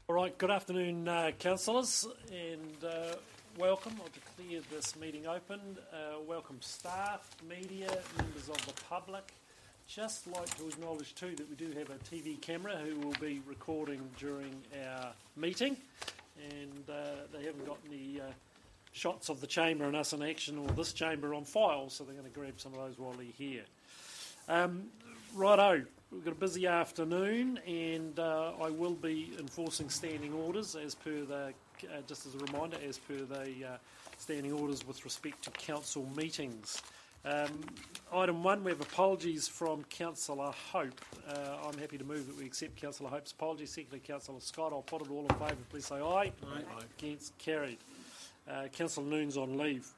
All right, good afternoon, councillors, and welcome. I'll declare this meeting open. Welcome staff, media, members of the public. Just like to acknowledge too that we do have a TV camera who will be recording during our meeting, and they haven't got any shots of the chamber and us in action or this chamber on file, so they're going to grab some of those while they're here. Righto. We've got a busy afternoon, and I will be enforcing standing orders as per the, just as a reminder, as per the standing orders with respect to council meetings. Item 1, we have apologies from Councillor Hope. I'm happy to move that we accept Councillor Hope's apologies. Secondly, Councillor Scott. I'll put it all in favour. Please say aye. Aye. Against, carried. Councillor Noon's on leave.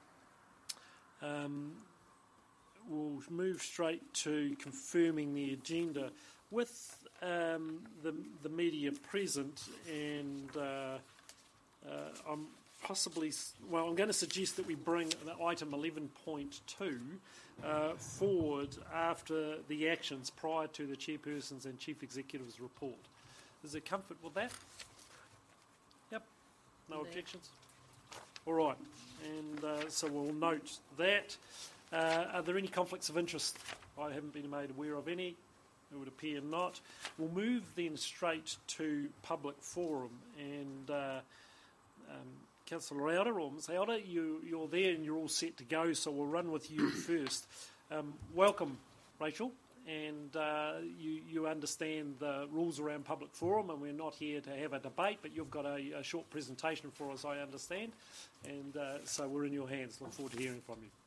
We'll move straight to confirming the agenda with the media present, and I'm going to suggest that we bring the item 11.2 forward after the actions prior to the chairperson's and chief executive's report. Is there comfort with that? Yep. No objections? All right, and so we'll note that. Are there any conflicts of interest? I haven't been made aware of any. It would appear not. We'll move then straight to public forum. And Councillor Elder, or Ms Elder, you're there and you're all set to go, so we'll run with you first. Welcome, Rachel. And you understand the rules around public forum, and we're not here to have a debate, but you've got a short presentation for us, I understand. And so we're in your hands. Look forward to hearing from you.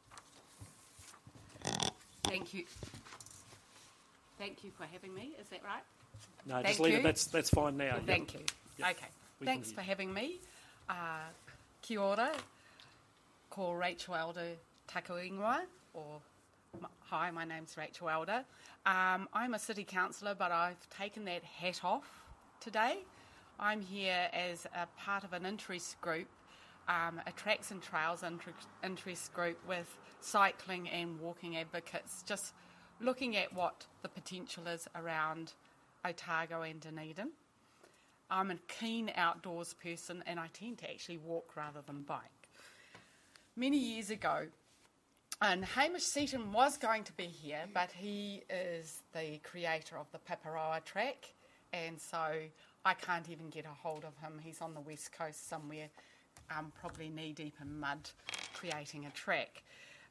Thank you. Thank you for having me. Is that right? No, just leave it. That's fine now. Well, thank you. Yep. Okay. Thanks for having me. Kia ora. Ko Rachel Elder taku ingoa, or hi, my name's Rachel Elder. I'm a city councillor, but I've taken that hat off today. I'm here as a part of an interest group, a Tracks and Trails interest group with cycling and walking advocates, just looking at what the potential is around Otago and Dunedin. I'm a keen outdoors person, and I tend to actually walk rather than bike. Many years ago, and Hamish Seaton was going to be here, but he is the creator of the Paparoa track, and so I can't even get a hold of him. He's on the west coast somewhere, probably knee-deep in mud, creating a track.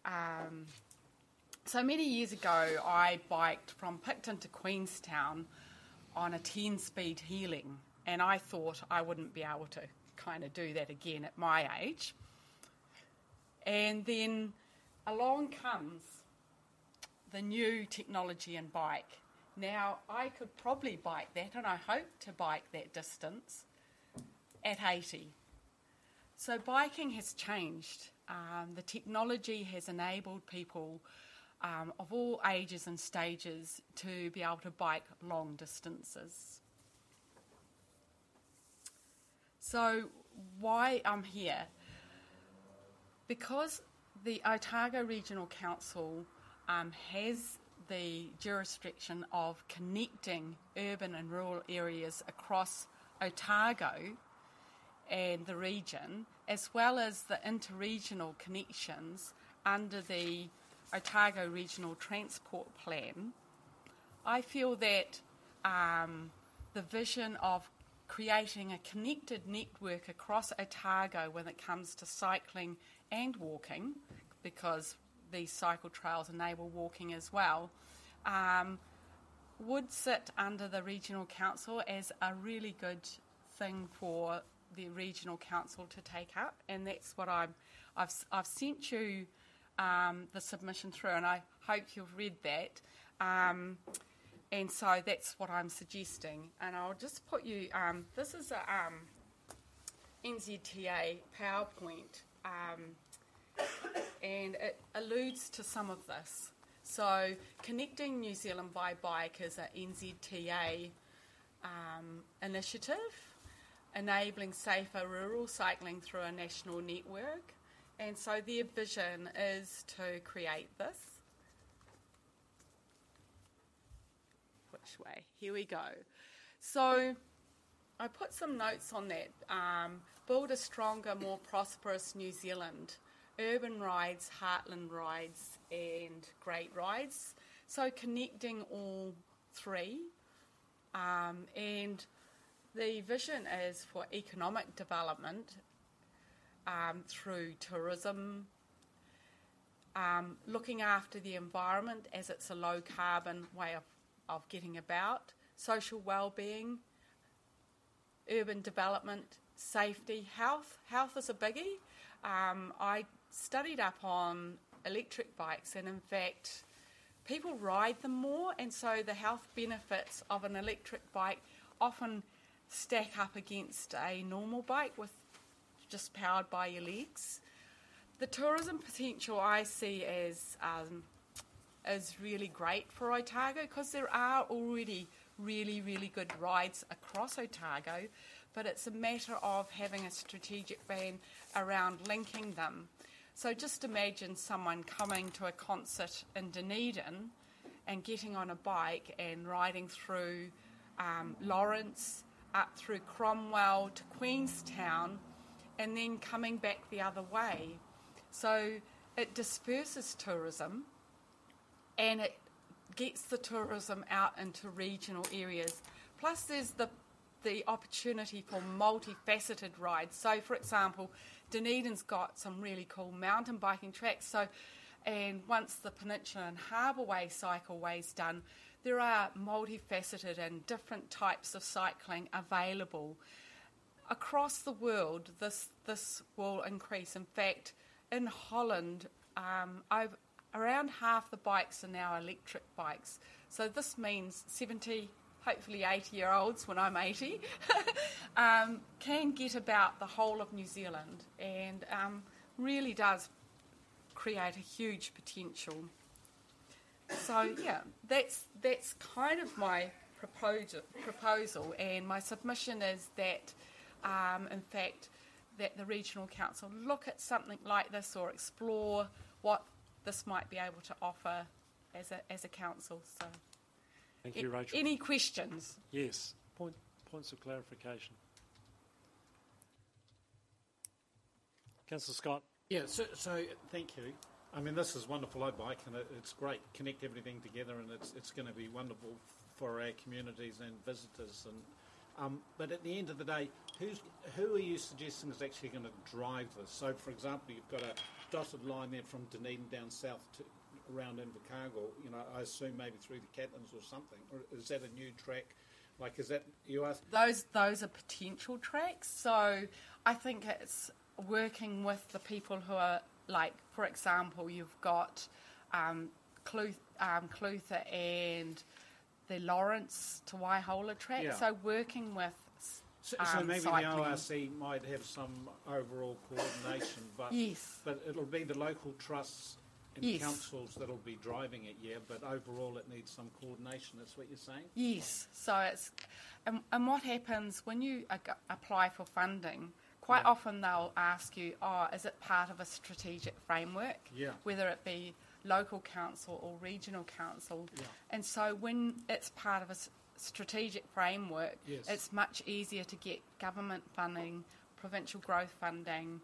So many years ago, I biked from Picton to Queenstown on a 10-speed heeling, and I thought I wouldn't be able to kind of do that again at my age. And then along comes the new technology and bike. Now, I could probably bike that, and I hope to bike that distance at 80. So biking has changed. The technology has enabled people of all ages and stages to be able to bike long distances. So why I'm here? Because the Otago Regional Council has the jurisdiction of connecting urban and rural areas across Otago and the region, as well as the interregional connections under the Otago Regional Transport Plan. I feel that the vision of creating a connected network across Otago when it comes to cycling and walking, because these cycle trails enable walking as well, would sit under the Regional Council as a really good thing for the Regional Council to take up, and that's what I've sent you the submission through, and I hope you've read that. And so that's what I'm suggesting, and I'll just put you. This is a NZTA PowerPoint, and it alludes to some of this. So, Connecting New Zealand by Bike is a NZTA initiative, enabling safer rural cycling through a national network. And so their vision is to create this. Which way? Here we go. So I put some notes on that. Build a stronger, more prosperous New Zealand. Urban rides, heartland rides, and great rides. So connecting all three. And the vision is for economic development through tourism, looking after the environment as it's a low carbon way of getting about, social well-being, urban development, safety, health. Health is a biggie. I studied up on electric bikes, and in fact, people ride them more, and so the health benefits of an electric bike often stack up against a normal bike with just powered by your legs. The tourism potential I see is really great for Otago, because there are already really, really good rides across Otago, but it's a matter of having a strategic plan around linking them. So just imagine someone coming to a concert in Dunedin and getting on a bike and riding through Lawrence, up through Cromwell to Queenstown, and then coming back the other way. So it disperses tourism, and it gets the tourism out into regional areas. Plus there's the opportunity for multifaceted rides. So, for example, Dunedin's got some really cool mountain biking tracks. And once the Peninsula and Harbour Way cycleway's done, there are multifaceted and different types of cycling available. Across the world, this will increase. In fact, in Holland, around half the bikes are now electric bikes. So this means 70, hopefully 80-year-olds when I'm 80, can get about the whole of New Zealand, and really does create a huge potential. So yeah, that's kind of my proposal, and my submission is that, in fact, that the Regional Council look at something like this, or explore what this might be able to offer as a council. So, thank you, Rachel. Any questions? Yes. Points of clarification. Councillor Scott. Yeah, so thank you. I mean, this is wonderful bike, and it's great. Connect everything together, and it's going to be wonderful for our communities and visitors. And but at the end of the day, who are you suggesting is actually going to drive this? So, for example, you've got a dotted line there from Dunedin down south to around Invercargill. You know, I assume maybe through the Catlins or something. Or is that a new track? Like, is that you ask? Those are potential tracks. So I think it's working with the people who are, like, for example, you've got Clutha and the Lawrence to Waihola track. Yeah. So working with So maybe cycling. the ORC might have some overall coordination, but Yes. but it'll be the local trusts and Yes. councils that'll be driving it, yeah. But overall, it needs some coordination. That's what you're saying. Yes. So it's and what happens when you apply for funding? Quite often they'll ask you, is it part of a strategic framework? Yeah. Whether it be local council or regional council. Yeah. And so when it's part of a strategic framework, Yes. it's much easier to get government funding, provincial growth funding,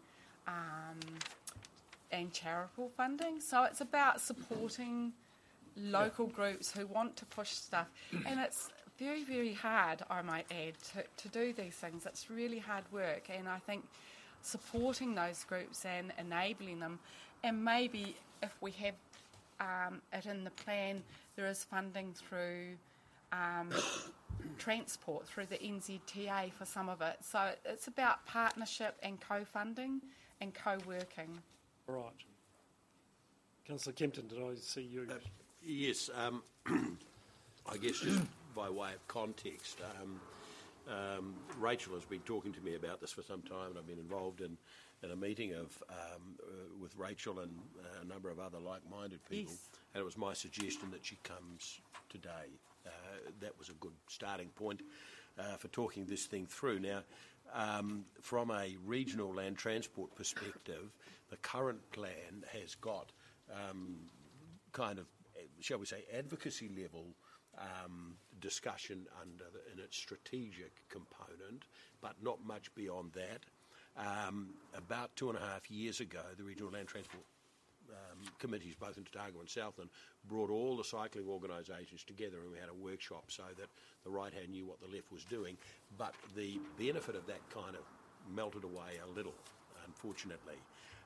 and charitable funding. So it's about supporting local groups who want to push stuff. And it's very, very hard, I might add, to do these things. It's really hard work, and I think supporting those groups and enabling them, and maybe if we have it in the plan, there is funding through transport, through the NZTA for some of it. So it's about partnership and co-funding and co-working. All right. Councillor Kempton, did I see you? Yes. I guess just by way of context, Rachel has been talking to me about this for some time, and I've been involved in a meeting with Rachel and a number of other like-minded people. Yes. And it was my suggestion that she comes today. That was a good starting point for talking this thing through. Now, from a regional land transport perspective, the current plan has got kind of, shall we say, advocacy level discussion in its strategic component, but not much beyond that. About 2.5 years ago, the Regional Land Transport committees, both in Otago and Southland, brought all the cycling organisations together, and we had a workshop so that the right hand knew what the left was doing. But the benefit of that kind of melted away a little, unfortunately.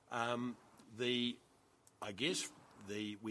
We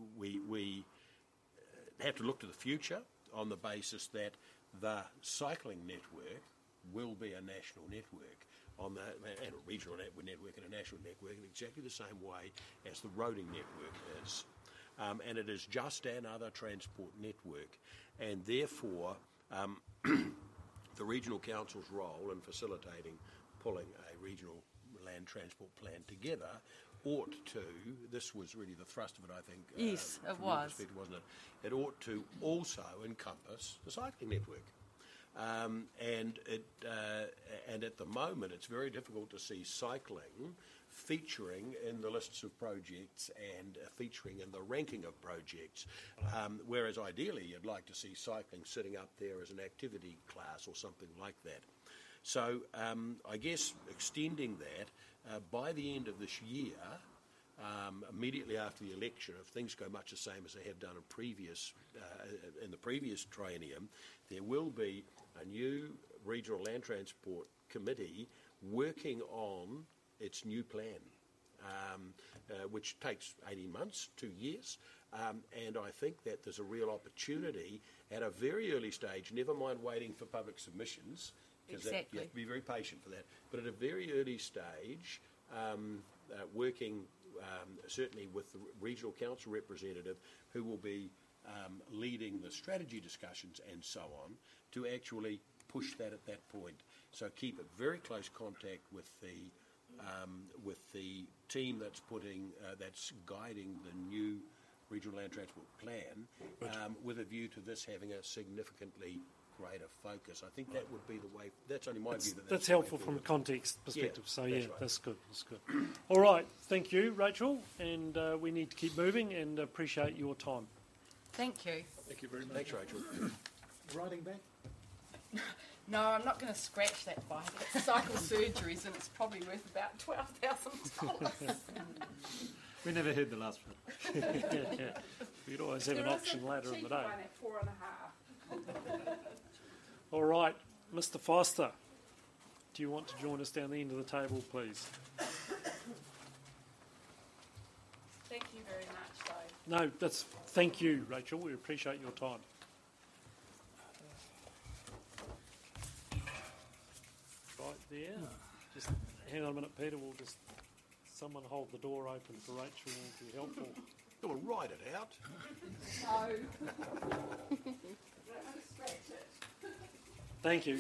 have to look to the future on the basis that the cycling network will be a national network, and a regional network and a national network in exactly the same way as the roading network is. And it is just another transport network, and therefore the Regional Council's role in facilitating pulling a regional land transport plan together ought to, this was really the thrust of it, I think. Yes, it from your was. perspective, wasn't it? It ought to also encompass the cycling network. And at the moment, it's very difficult to see cycling featuring in the lists of projects and featuring in the ranking of projects, whereas ideally you'd like to see cycling sitting up there as an activity class or something like that. So I guess extending that, by the end of this year, immediately after the election, if things go much the same as they have done in the previous triennium, there will be a new Regional Land Transport Committee working on its new plan, which takes 18 months, 2 years, and I think that there's a real opportunity at a very early stage, never mind waiting for public submissions, because you have to be very patient for that, but at a very early stage, working certainly with the Regional Council representative who will be leading the strategy discussions and so on, to actually push that at that point. So keep a very close contact with the team that's guiding the new Regional Land Transport Plan, with a view to this having a significantly greater focus. I think that would be the way. That's only my view. That's helpful from a context perspective. Yeah, so that's right. That's good. That's good. All right, thank you, Rachel, and we need to keep moving and appreciate your time. Thank you. Thank you very much. Thanks, Rachel. Riding back? No, I'm not going to scratch that bike. It's cycle surgeries, and it's probably worth about $12,000. We never heard the last one. yeah. We could always have an auction later in the day. One at 4.5. All right, Mr. Foster, do you want to join us down the end of the table, please? Thank you very much, though. No, thank you, Rachel. We appreciate your time. Right there. Just hang on a minute, Peter. We'll just someone hold the door open for Rachel. Will be helpful. Go on, ride it out. No. Don't want to scratch it. Thank you.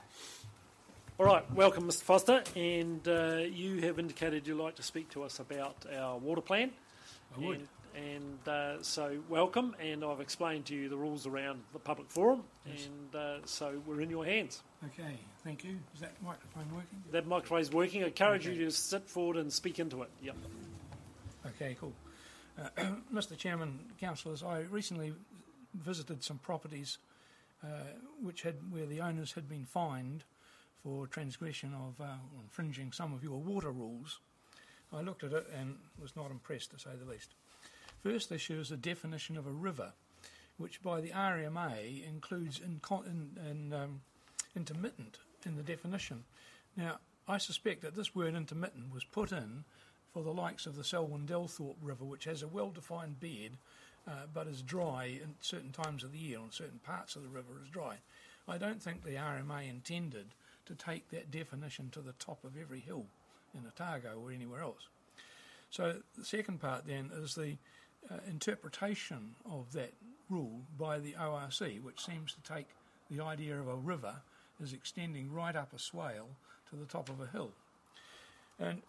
All right, welcome, Mr. Foster, and you have indicated you'd like to speak to us about our water plan. I would. And so welcome, and I've explained to you the rules around the public forum, Yes. and so we're in your hands. Okay, thank you. Is that microphone working? That microphone's working. I encourage Okay. you to sit forward and speak into it. Yep. Okay, cool. Mr. Chairman, councillors, I recently visited some properties where the owners had been fined for transgression of infringing some of your water rules. I looked at it and was not impressed, to say the least. First issue is the definition of a river, which by the RMA includes intermittent in the definition. Now, I suspect that this word intermittent was put in for the likes of the Selwyn-Delthorpe River, which has a well-defined bed, but is dry at certain times of the year, and certain parts of the river is dry. I don't think the RMA intended to take that definition to the top of every hill in Otago or anywhere else. So the second part then is the interpretation of that rule by the ORC, which seems to take the idea of a river as extending right up a swale to the top of a hill. And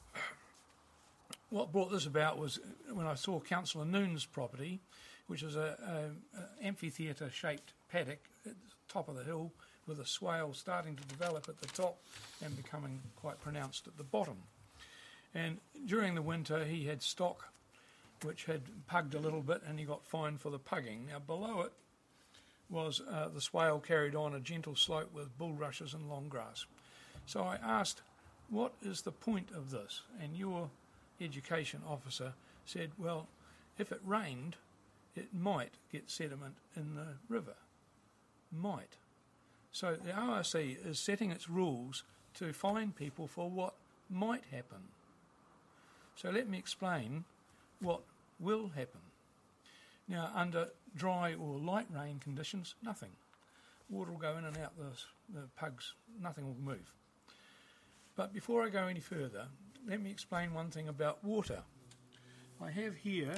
what brought this about was when I saw Councillor Noon's property, which is a amphitheatre-shaped paddock at the top of the hill with a swale starting to develop at the top and becoming quite pronounced at the bottom. And during the winter he had stock which had pugged a little bit and he got fined for the pugging. Now below it was the swale carried on a gentle slope with bulrushes and long grass. So I asked, what is the point of this? And your education officer said, well, if it rained, it might get sediment in the river. Might. So the ORC is setting its rules to fine people for what might happen. So let me explain what will happen. Now, under dry or light rain conditions, nothing. Water will go in and out the pugs, nothing will move. But before I go any further, let me explain one thing about water. I have here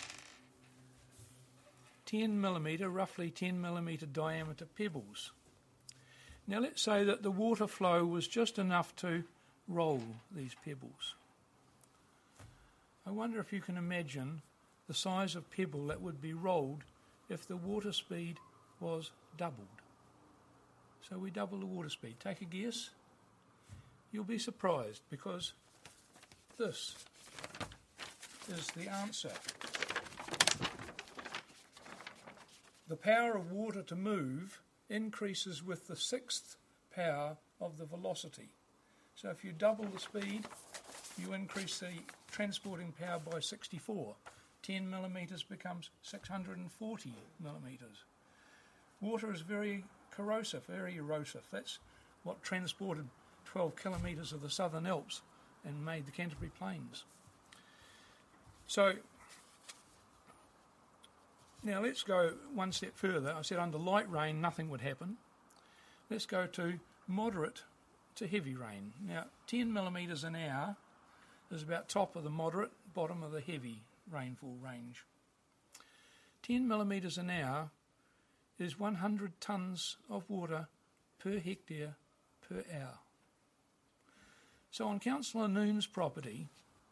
roughly 10 millimetre diameter pebbles. Now let's say that the water flow was just enough to roll these pebbles. I wonder if you can imagine the size of pebble that would be rolled if the water speed was doubled. So we double the water speed. Take a guess. You'll be surprised because this is the answer. The power of water to move increases with the sixth power of the velocity. So if you double the speed, you increase the transporting power by 64. 10 millimetres becomes 640 millimetres. Water is very corrosive, very erosive. That's what transported 12 kilometres of the Southern Alps and made the Canterbury Plains. So now let's go one step further. I said under light rain nothing would happen. Let's go to moderate to heavy rain. Now 10 millimetres an hour is about top of the moderate, bottom of the heavy rainfall range. 10 millimetres an hour is 100 tonnes of water per hectare per hour. So on Councillor Noon's property,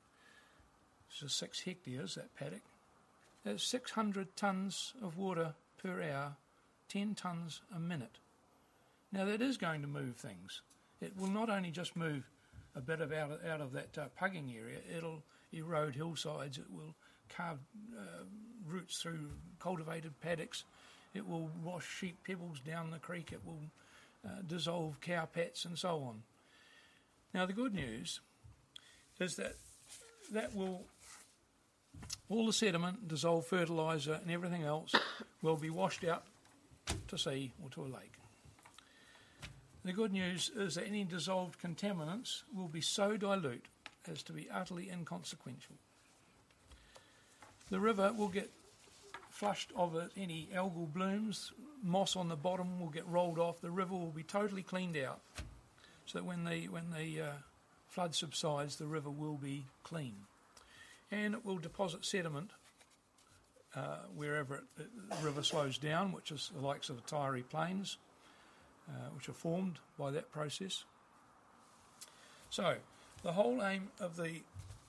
this is 6 hectares, that paddock, that's 600 tonnes of water per hour, 10 tonnes a minute. Now that is going to move things. It will not only just move a bit of out of that pugging area, it'll erode hillsides, it will carve roots through cultivated paddocks, it will wash sheep pebbles down the creek, it will dissolve cow pats and so on. Now the good news is that will, all the sediment, dissolved fertiliser and everything else will be washed out to sea or to a lake. The good news is that any dissolved contaminants will be so dilute as to be utterly inconsequential. The river will get flushed of it, any algal blooms, moss on the bottom will get rolled off, the river will be totally cleaned out, so that when the flood subsides, the river will be clean. And it will deposit sediment wherever the river slows down, which is the likes of the Taieri Plains, which are formed by that process. So, the whole aim of the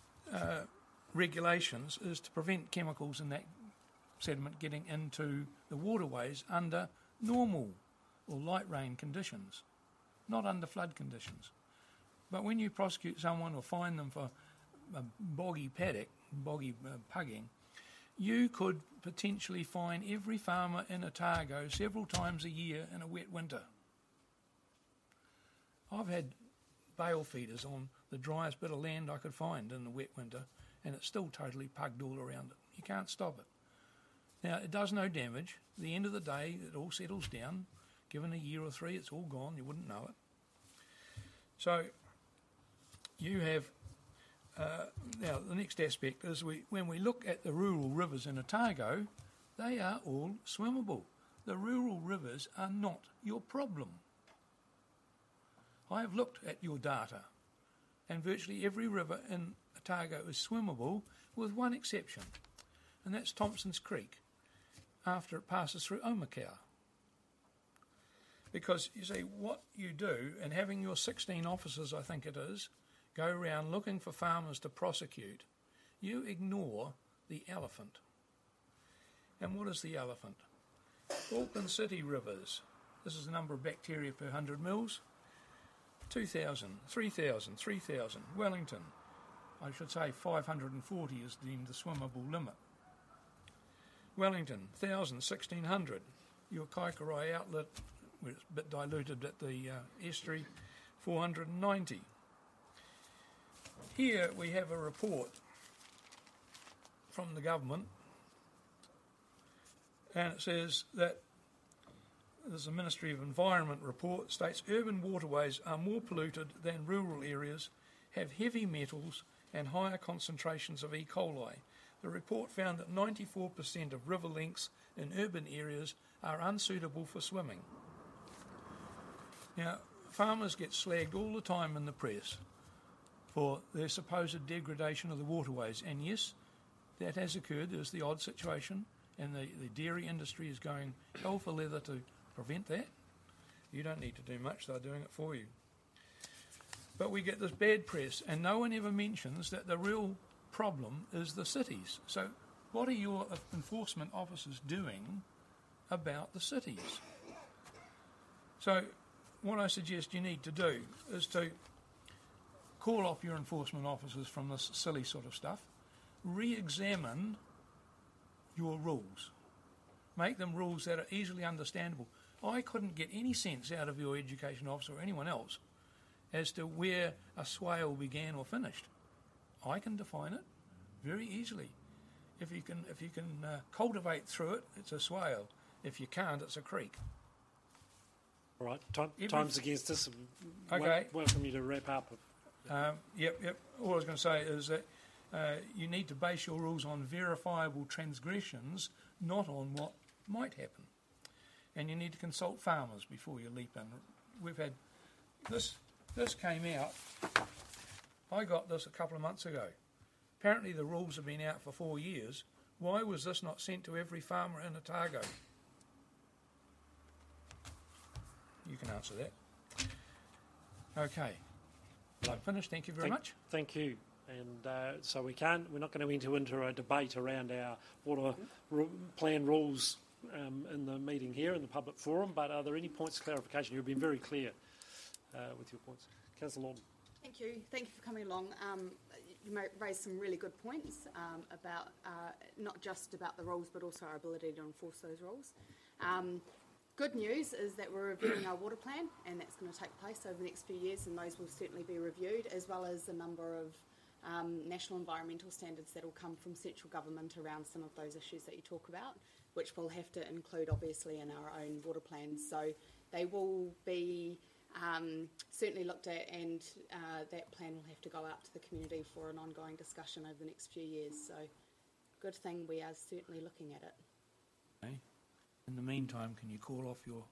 regulations is to prevent chemicals in that sediment getting into the waterways under normal or light rain conditions, not under flood conditions. But when you prosecute someone or fine them for a boggy paddock, boggy pugging, you could potentially fine every farmer in Otago several times a year in a wet winter. I've had bale feeders on the driest bit of land I could find in the wet winter, and it's still totally pugged all around it. You can't stop it. Now, it does no damage. At the end of the day, it all settles down. Given a year or 3, it's all gone. You wouldn't know it. So, you have... now, the next aspect is when we look at the rural rivers in Otago, they are all swimmable. The rural rivers are not your problem. I have looked at your data, and virtually every river in Otago is swimmable, with one exception, and that's Thompson's Creek, after it passes through Omakau. Because, you see, what you do, and having your 16 officers, I think it is, go around looking for farmers to prosecute, you ignore the elephant. And what is the elephant? Auckland City rivers. This is the number of bacteria per 100 mils. 2,000, 3,000, 3,000. Wellington, I should say 540 is deemed the swimmable limit. Wellington, 1,000, 1,600. your Kaikorai outlet, where it's a bit diluted at the estuary, 490. Here we have a report from the government, and it says that there's a Ministry of Environment report, states urban waterways are more polluted than rural areas, have heavy metals and higher concentrations of E. coli. The report found that 94% of river links in urban areas are unsuitable for swimming. Now, farmers get slagged all the time in the press for their supposed degradation of the waterways, and yes, that has occurred. There's the odd situation, and the dairy industry is going hell for leather to prevent that. You don't need to do much, they're doing it for you. But we get this bad press, and no one ever mentions that the real problem is the cities. So what are your enforcement officers doing about the cities? So what I suggest you need to do is to call off your enforcement officers from this silly sort of stuff, re-examine your rules, make them rules that are easily understandable. I couldn't get any sense out of your education officer or anyone else as to where a swale began or finished. I can define it very easily. If you can cultivate through it, it's a swale. If you can't, it's a creek. All right, time's against us. Okay. Welcome you to wrap up. Yep. All I was going to say is that you need to base your rules on verifiable transgressions, not on what might happen. And you need to consult farmers before you leap in. We've had this came out. I got this a couple of months ago. Apparently the rules have been out for 4 years. Why was this not sent to every farmer in Otago? You can answer that. Okay. I'm finished. Thank you very much. Thank you. And so we're not going to enter into a debate around our water plan rules in the meeting here in the public forum, but are there any points of clarification? You've been very clear with your points. Councillor Lawton. Thank you. Thank you for coming along. You raised some really good points about not just about the rules, but also our ability to enforce those rules. Good news is that we're reviewing our water plan, and that's going to take place over the next few years, and those will certainly be reviewed, as well as a number of national environmental standards that will come from central government around some of those issues that you talk about, which we'll have to include, obviously, in our own water plans. So they will be certainly looked at, and that plan will have to go out to the community for an ongoing discussion over the next few years. So good thing we are certainly looking at it. Okay. In the meantime, can you call off your...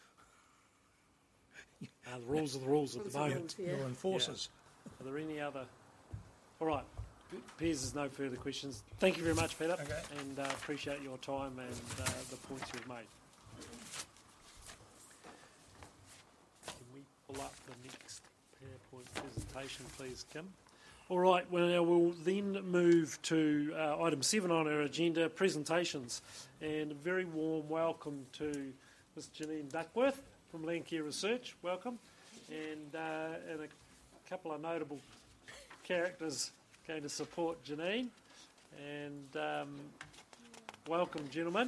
The rules are the rules at the moment. Your enforcers. Yeah. Are there any other... All right. Appears there's no further questions. Thank you very much, Peter, okay. And appreciate your time and the points you've made. Can we pull up the next PowerPoint presentation, please, Kim? All right, well, we'll then move to item 7 on our agenda, presentations. And a very warm welcome to Ms. Janine Duckworth from Landcare Research. Welcome. And a couple of notable characters going to support Janine. And welcome, gentlemen.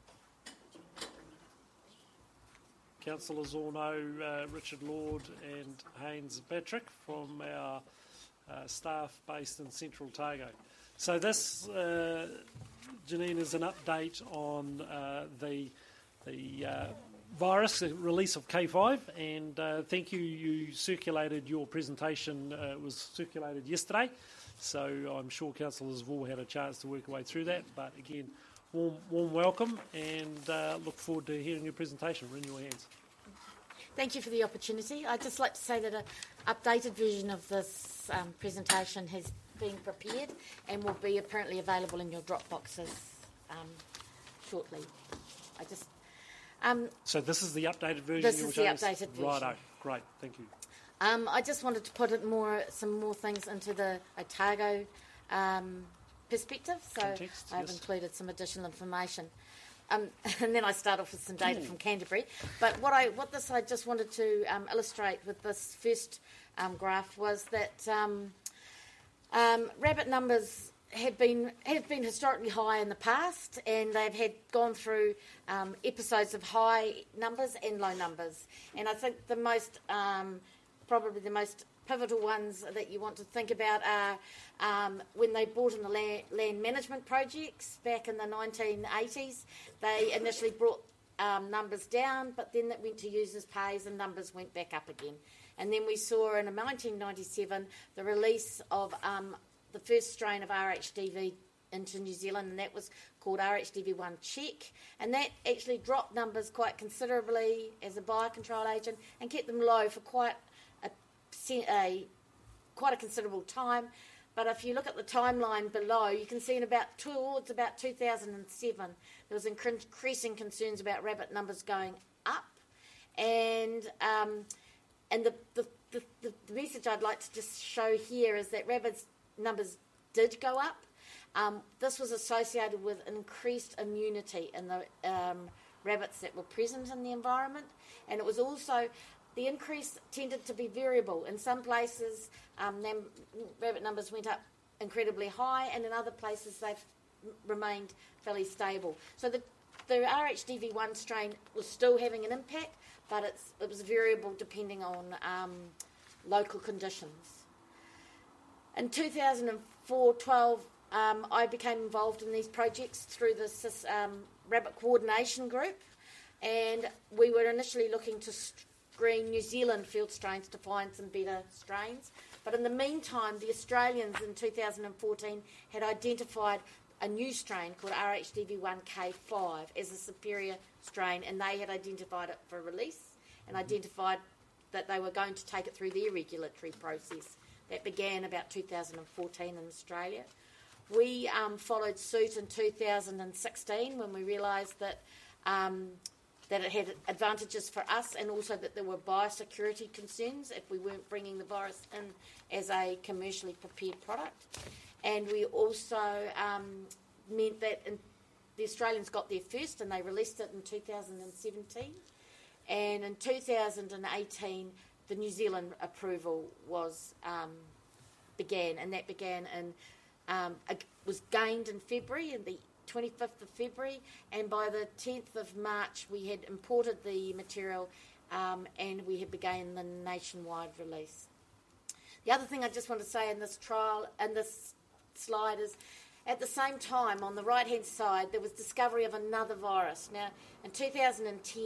Councillors all know Richard Lord and Haynes Patrick from our staff based in Central Otago. So this, Janine, is an update on the virus, the release of K5, and thank you. You circulated your presentation. It was circulated yesterday, so I'm sure councillors have all had a chance to work their way through that. But again, warm welcome, and look forward to hearing your presentation. We're in your hands. Thank you for the opportunity. I'd just like to say that an updated version of this presentation has been prepared and will be apparently available in your drop boxes shortly. So this is the updated version? This is the updated version. Righto, great, thank you. I just wanted to put some more things into the Otago perspective, so Context, I've yes. included some additional information. And then I start off with some data from Canterbury. But what I just wanted to illustrate with this first graph was that rabbit numbers have been historically high in the past, and they've gone through episodes of high numbers and low numbers. And I think the most probably the most pivotal ones that you want to think about are when they brought in the land management projects back in the 1980s. They initially brought numbers down, but then it went to users' pays and numbers went back up again. And then we saw in 1997 the release of the first strain of RHDV into New Zealand, and that was called RHDV1 Check, and that actually dropped numbers quite considerably as a biocontrol agent and kept them low for quite a considerable time. But if you look at the timeline below, you can see towards about 2007, there was increasing concerns about rabbit numbers going up, and the message I'd like to just show here is that rabbit numbers did go up. This was associated with increased immunity in the rabbits that were present in the environment, and it was also the increase tended to be variable. In some places, rabbit numbers went up incredibly high, and in other places they've remained fairly stable. So the RHDV1 strain was still having an impact, but it was variable depending on local conditions. In 2004-12, I became involved in these projects through the Rabbit Coordination Group, and we were initially looking to screen New Zealand field strains to find some better strains. But in the meantime, the Australians in 2014 had identified a new strain called RHDV1K5 as a superior strain, and they had identified it for release and identified that they were going to take it through their regulatory process. That began about 2014 in Australia. We followed suit in 2016 when we realised that it had advantages for us, and also that there were biosecurity concerns if we weren't bringing the virus in as a commercially prepared product. And we also meant that the Australians got there first, and they released it in 2017. And in 2018, the New Zealand approval began, and that began was gained in February, in the 25th of February, and by the 10th of March we had imported the material and we had begun the nationwide release. The other thing I just want to say in this slide is, at the same time, on the right-hand side, there was discovery of another virus. Now, in 2010,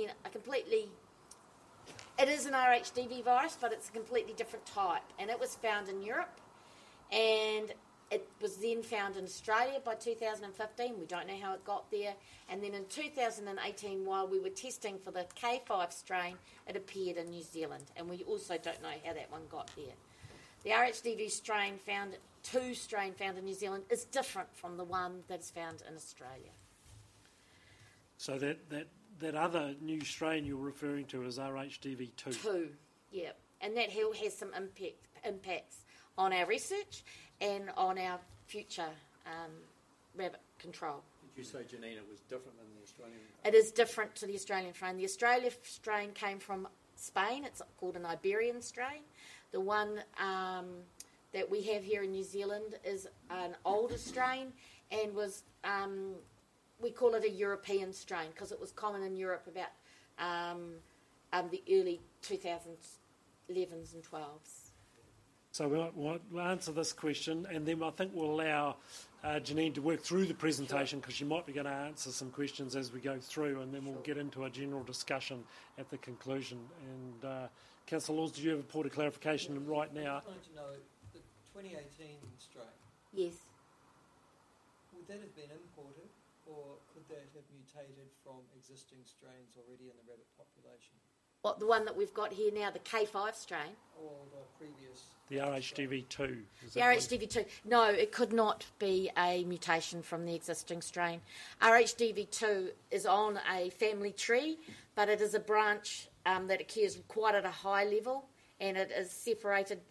it is an RHDV virus, but it's a completely different type, and it was found in Europe, and it was then found in Australia by 2015. We don't know how it got there. And then in 2018, while we were testing for the K5 strain, it appeared in New Zealand, and we also don't know how that one got there. The RHDV strain found in New Zealand is different from the one that is found in Australia. So that other new strain you're referring to is RHDV2? 2, yeah. And that has some impacts on our research and on our future rabbit control. Did you say, Janine, it was different than the Australian? It is different to the Australian strain. The Australian strain came from Spain. It's called an Iberian strain. The one that we have here in New Zealand is an older strain, and was we call it a European strain because it was common in Europe about the early 2011s and 12s. So we'll answer this question, and then I think we'll allow Janine to work through the presentation, because she might be going to answer some questions as we go through, and then we'll get into a general discussion at the conclusion. And Councillor Laws, do you have a point of clarification right now? I wanted to know, the 2018 strain, Yes. would that have been imported, or could that have mutated from existing strains already in the rabbit population? What, the one that we've got here now, the K5 strain? Or the previous? The RHDV2. The RHDV2. No, it could not be a mutation from the existing strain. RHDV2 is on a family tree, but it is a branch that occurs quite at a high level, and it is separated.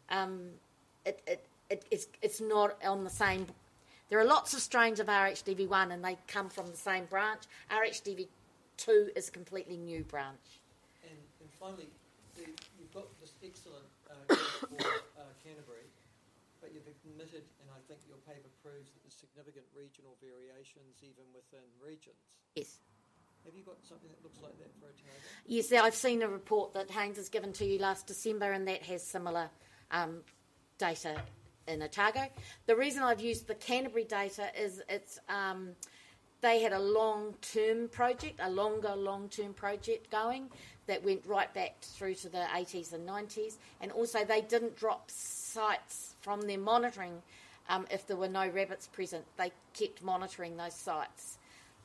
It's not on the same. There are lots of strains of RHDV1, and they come from the same branch. RHDV2 is a completely new branch. And finally, you've got this excellent grant for Canterbury. but you've admitted, and I think your paper proves that there's significant regional variations even within regions. Yes. Have you got something that looks like that for Otago? Yes, I've seen a report that Haynes has given to you last December, and that has similar data in Otago. The reason I've used the Canterbury data is they had a long-term project, a longer long-term project going that went right back through to the 80s and 90s, and also they didn't drop sites from their monitoring if there were no rabbits present. They kept monitoring those sites.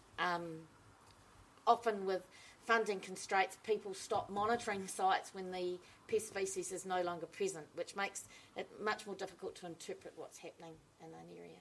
Often with funding constraints, people stop monitoring sites when the pest species is no longer present, which makes it much more difficult to interpret what's happening in an area.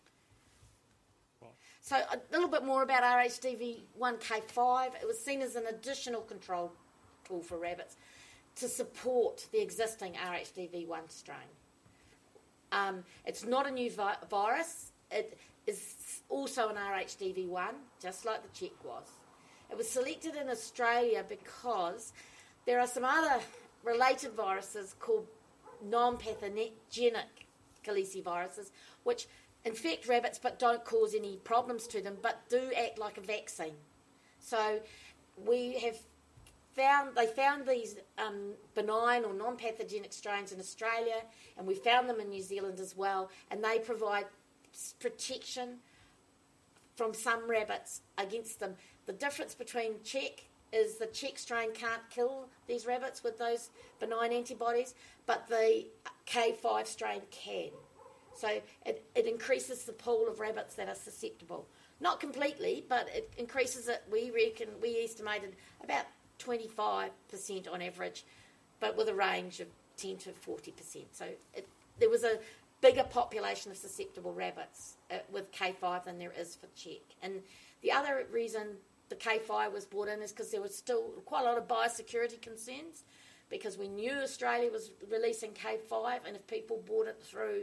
So a little bit more about RHDV1K5. It was seen as an additional control tool for rabbits to support the existing RHDV1 strain. It's not a new virus. It is also an RHDV1, just like the Czech was. It was selected in Australia because there are some other related viruses called non-pathogenic caliciviruses, which infect rabbits but don't cause any problems to them, but do act like a vaccine. So they found these benign or non-pathogenic strains in Australia, and we found them in New Zealand as well, and they provide protection from some rabbits against them. The difference between Czech is the Czech strain can't kill these rabbits with those benign antibodies, but the K5 strain can. So it increases the pool of rabbits that are susceptible. Not completely, but it increases it, we estimated about 25% on average, but with a range of 10 to 40%. So there was a bigger population of susceptible rabbits with K5 than there is for Czech. And the other reason the K5 was brought in is because there was still quite a lot of biosecurity concerns, because we knew Australia was releasing K5, and if people bought it through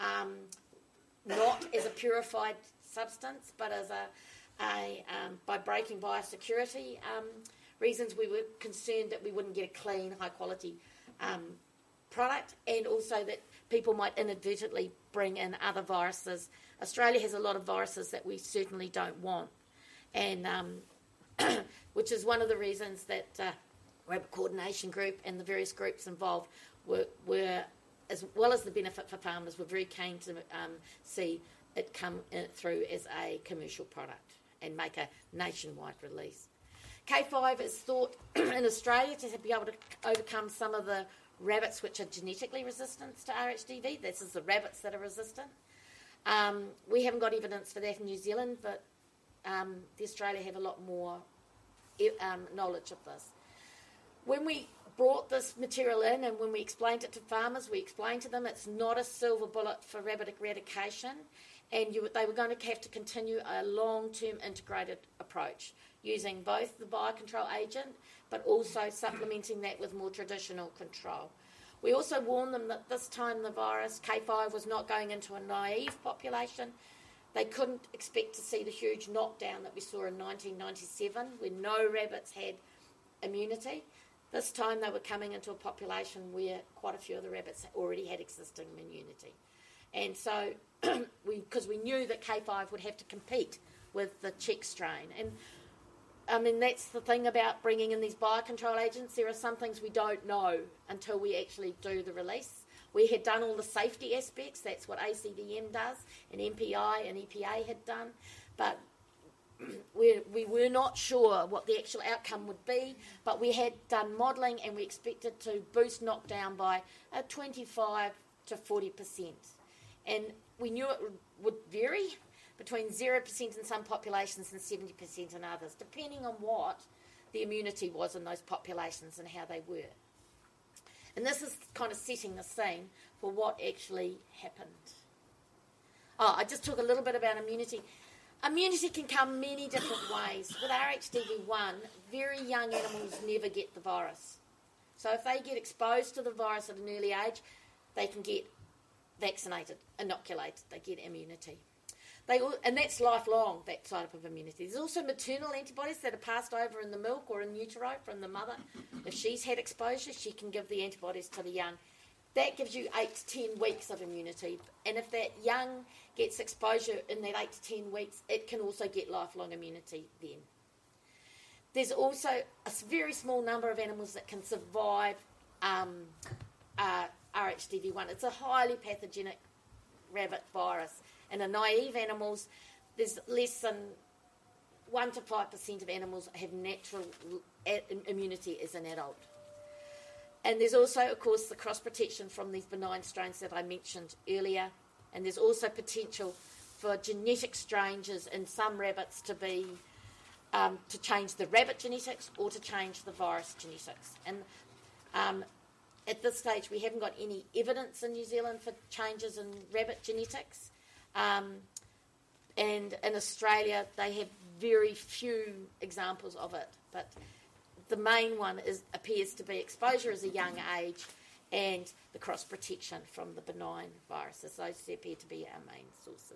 not as a purified substance, but as by breaking biosecurity reasons, we were concerned that we wouldn't get a clean, high quality product, and also that people might inadvertently bring in other viruses. Australia has a lot of viruses that we certainly don't want, and which is one of the reasons that Rabbit Coordination Group and the various groups involved were, as well as the benefit for farmers, were very keen to see it come through as a commercial product and make a nationwide release. K5 is thought in Australia to be able to overcome some of the rabbits which are genetically resistant to RHDV. This is the rabbits that are resistant. We haven't got evidence for that in New Zealand, but the Australia have a lot more knowledge of this. When we brought this material in and when we explained it to farmers, we explained to them it's not a silver bullet for rabbit eradication, and they were going to have to continue a long-term integrated approach using both the biocontrol agent but also supplementing that with more traditional control. We also warned them that this time the virus, K5, was not going into a naive population. They couldn't expect to see the huge knockdown that we saw in 1997 when no rabbits had immunity. This time they were coming into a population where quite a few of the rabbits already had existing immunity. And so, because we knew that K5 would have to compete with the Czech strain. And I mean, that's the thing about bringing in these biocontrol agents. There are some things we don't know until we actually do the release. We had done all the safety aspects. That's what ACDM does, and MPI and EPA had done. But we were not sure what the actual outcome would be, but we had done modelling and we expected to boost knockdown by 25 to 40%. And we knew it would vary between 0% in some populations and 70% in others, depending on what the immunity was in those populations and how they were. And this is kind of setting the scene for what actually happened. Oh, I just talk a little bit about immunity. Immunity can come many different ways. With RHDV1, very young animals never get the virus. So if they get exposed to the virus at an early age, they can get vaccinated, inoculated, they get immunity. And that's lifelong, that type of immunity. There's also maternal antibodies that are passed over in the milk or in utero from the mother. If she's had exposure, she can give the antibodies to the young. that gives you 8 to 10 weeks of immunity. And if that young gets exposure in that 8 to 10 weeks, it can also get lifelong immunity then. There's also a very small number of animals that can survive RHDV1. It's a highly pathogenic rabbit virus. And in naive animals, there's less than 1 to 5% of animals have natural immunity as an adult. And there's also, of course, the cross protection from these benign strains that I mentioned earlier. And there's also potential for genetic changes in some rabbits to be to change the rabbit genetics or to change the virus genetics. And at this stage, we haven't got any evidence in New Zealand for changes in rabbit genetics. And in Australia, they have very few examples of it. But the main one appears to be exposure as a young age and the cross protection from the benign viruses. Those appear to be our main sources.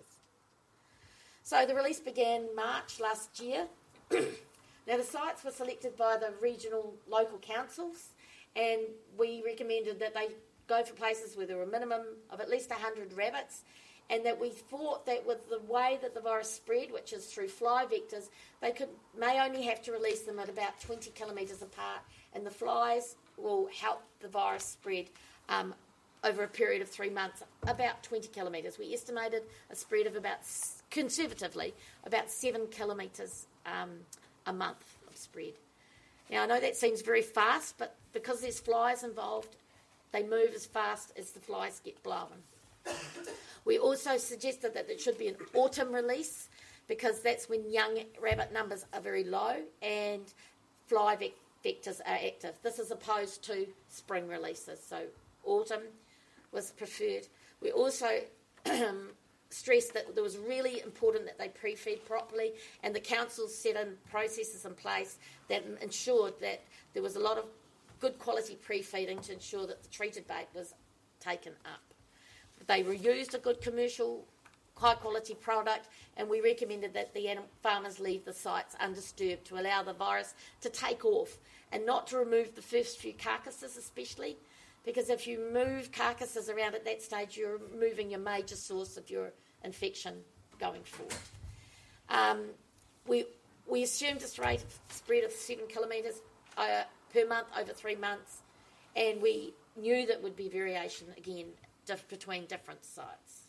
So the release began March last year. Now the sites were selected by the regional local councils, and we recommended that they go for places where there were a minimum of at least 100 rabbits, and that we thought that with the way that the virus spread, which is through fly vectors, they may only have to release them at about 20 kilometres apart, and the flies will help the virus spread over a period of 3 months, about 20 kilometres. We estimated a spread of conservatively, about 7 kilometres a month of spread. Now, I know that seems very fast, but because there's flies involved, they move as fast as the flies get blown. We also suggested that it should be an autumn release, because that's when young rabbit numbers are very low and fly vectors are active. This is opposed to spring releases, so autumn was preferred. We also stressed that it was really important that they pre-feed properly, and the council set in processes in place that ensured that there was a lot of good quality pre-feeding to ensure that the treated bait was taken up. They reused a good commercial, high-quality product, and we recommended that the farmers leave the sites undisturbed to allow the virus to take off, and not to remove the first few carcasses especially, because if you move carcasses around at that stage, you're moving your major source of your infection going forward. We assumed this rate of spread of 7 kilometres per month over 3 months, and we knew that would be variation again between different sites.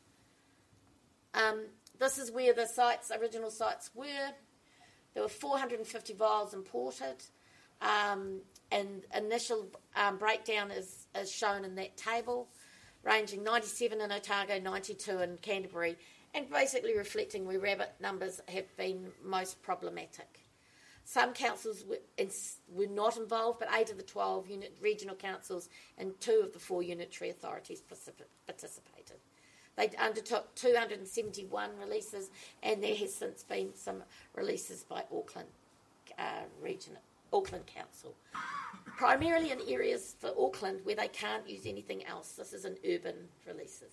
This is where the original sites were. There were 450 vials imported, and initial breakdown is shown in that table, ranging 97 in Otago, 92 in Canterbury, and basically reflecting where rabbit numbers have been most problematic. Some councils were not involved, but 8 of the 12 regional councils and 2 of the 4 unitary authorities participated. They undertook 271 releases, and there has since been some releases by Auckland Council, primarily in areas for Auckland where they can't use anything else. This is in urban releases.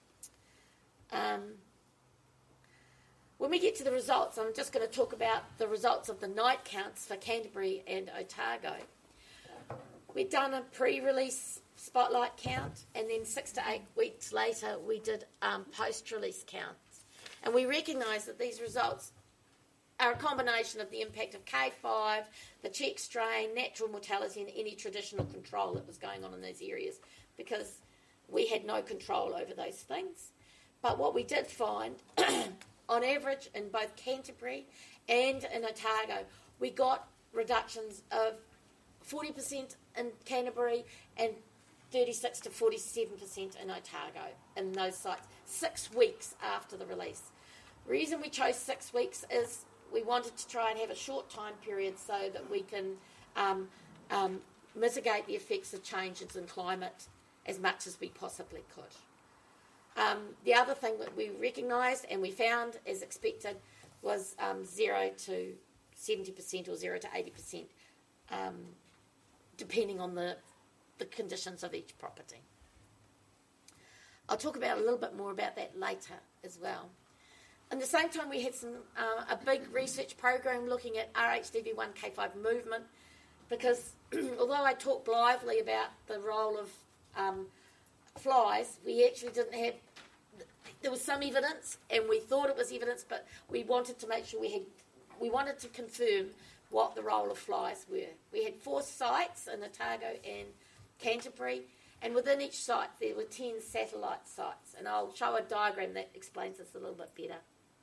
When we get to the results, I'm just going to talk about the results of the night counts for Canterbury and Otago. We'd done a pre-release spotlight count, and then 6 to 8 weeks later we did post-release counts. And we recognise that these results are a combination of the impact of K5, the Czech strain, natural mortality, and any traditional control that was going on in those areas, because we had no control over those things. But what we did find, on average in both Canterbury and in Otago, we got reductions of 40% in Canterbury and 36 to 47% in Otago in those sites, 6 weeks after the release. The reason we chose 6 weeks is we wanted to try and have a short time period so that we can mitigate the effects of changes in climate as much as we possibly could. The other thing that we recognised and we found, as expected, was 0 to 70% or 0 to 80%, depending on the conditions of each property. I'll talk about a little bit more about that later as well. At the same time, we had a big research program looking at RHDV1 K5 movement, because although I talk blithely about the role of flies, we actually didn't have. There was some evidence, and we thought it was evidence, but we wanted to make sure we wanted to confirm what the role of flies were. We had 4 sites in Otago and Canterbury, and within each site there were 10 satellite sites, and I'll show a diagram that explains this a little bit better.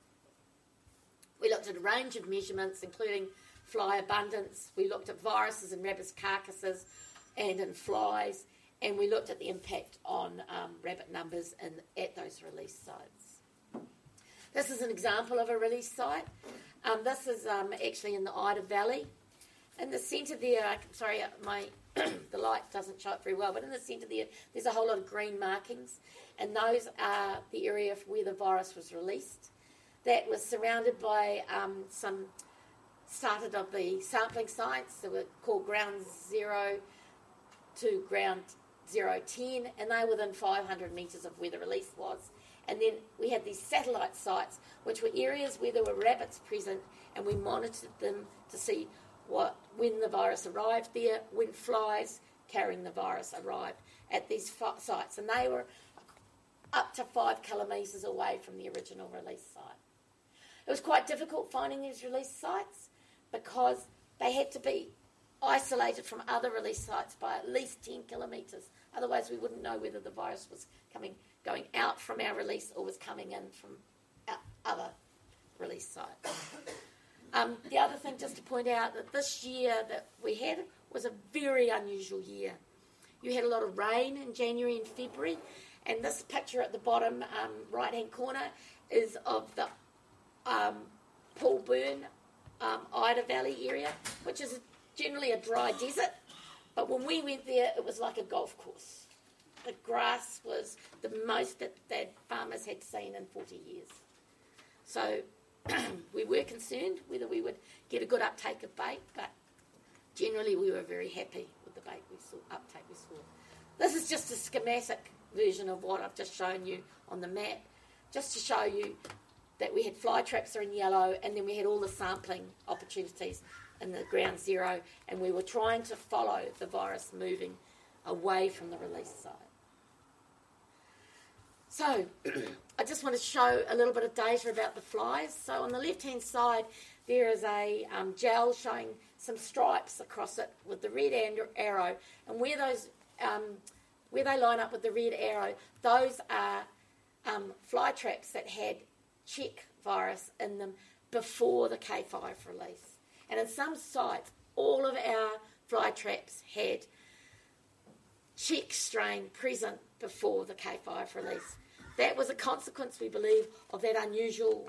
We looked at a range of measurements, including fly abundance. We looked at viruses in rabbit carcasses and in flies, and we looked at the impact on rabbit numbers at those release sites. This is an example of a release site. This is actually in the Ida Valley. In the centre there, the light doesn't show it very well, but in the centre there, there's a whole lot of green markings, and those are the area where the virus was released. That was surrounded by started of the sampling sites that were called Ground 0 to Ground 010, and they were within 500 metres of where the release was. And then we had these satellite sites, which were areas where there were rabbits present, and we monitored them to see when the virus arrived there, when flies carrying the virus arrived at these sites. And they were up to 5 kilometres away from the original release site. It was quite difficult finding these release sites because they had to be isolated from other release sites by at least 10 kilometres. Otherwise, we wouldn't know whether the virus was going out from our release or was coming in from other release sites. The other thing, just to point out, that this year that we had was a very unusual year. You had a lot of rain in January and February, and this picture at the bottom right-hand corner is of the Paul Byrne, Ida Valley area, which is generally a dry desert. But when we went there, it was like a golf course. The grass was the most that farmers had seen in 40 years. So we were concerned whether we would get a good uptake of bait, but generally we were very happy with the bait uptake we saw. This is just a schematic version of what I've just shown you on the map, just to show you that we had fly traps are in yellow, and then we had all the sampling opportunities in the Ground 0, and we were trying to follow the virus moving away from the release site. So I just want to show a little bit of data about the flies. So on the left-hand side, there is a gel showing some stripes across it with the red arrow, and where they line up with the red arrow, those are fly traps that had Czech virus in them before the K5 release. And in some sites, all of our fly traps had Czech strain present before the K5 release. That was a consequence, we believe, of that unusual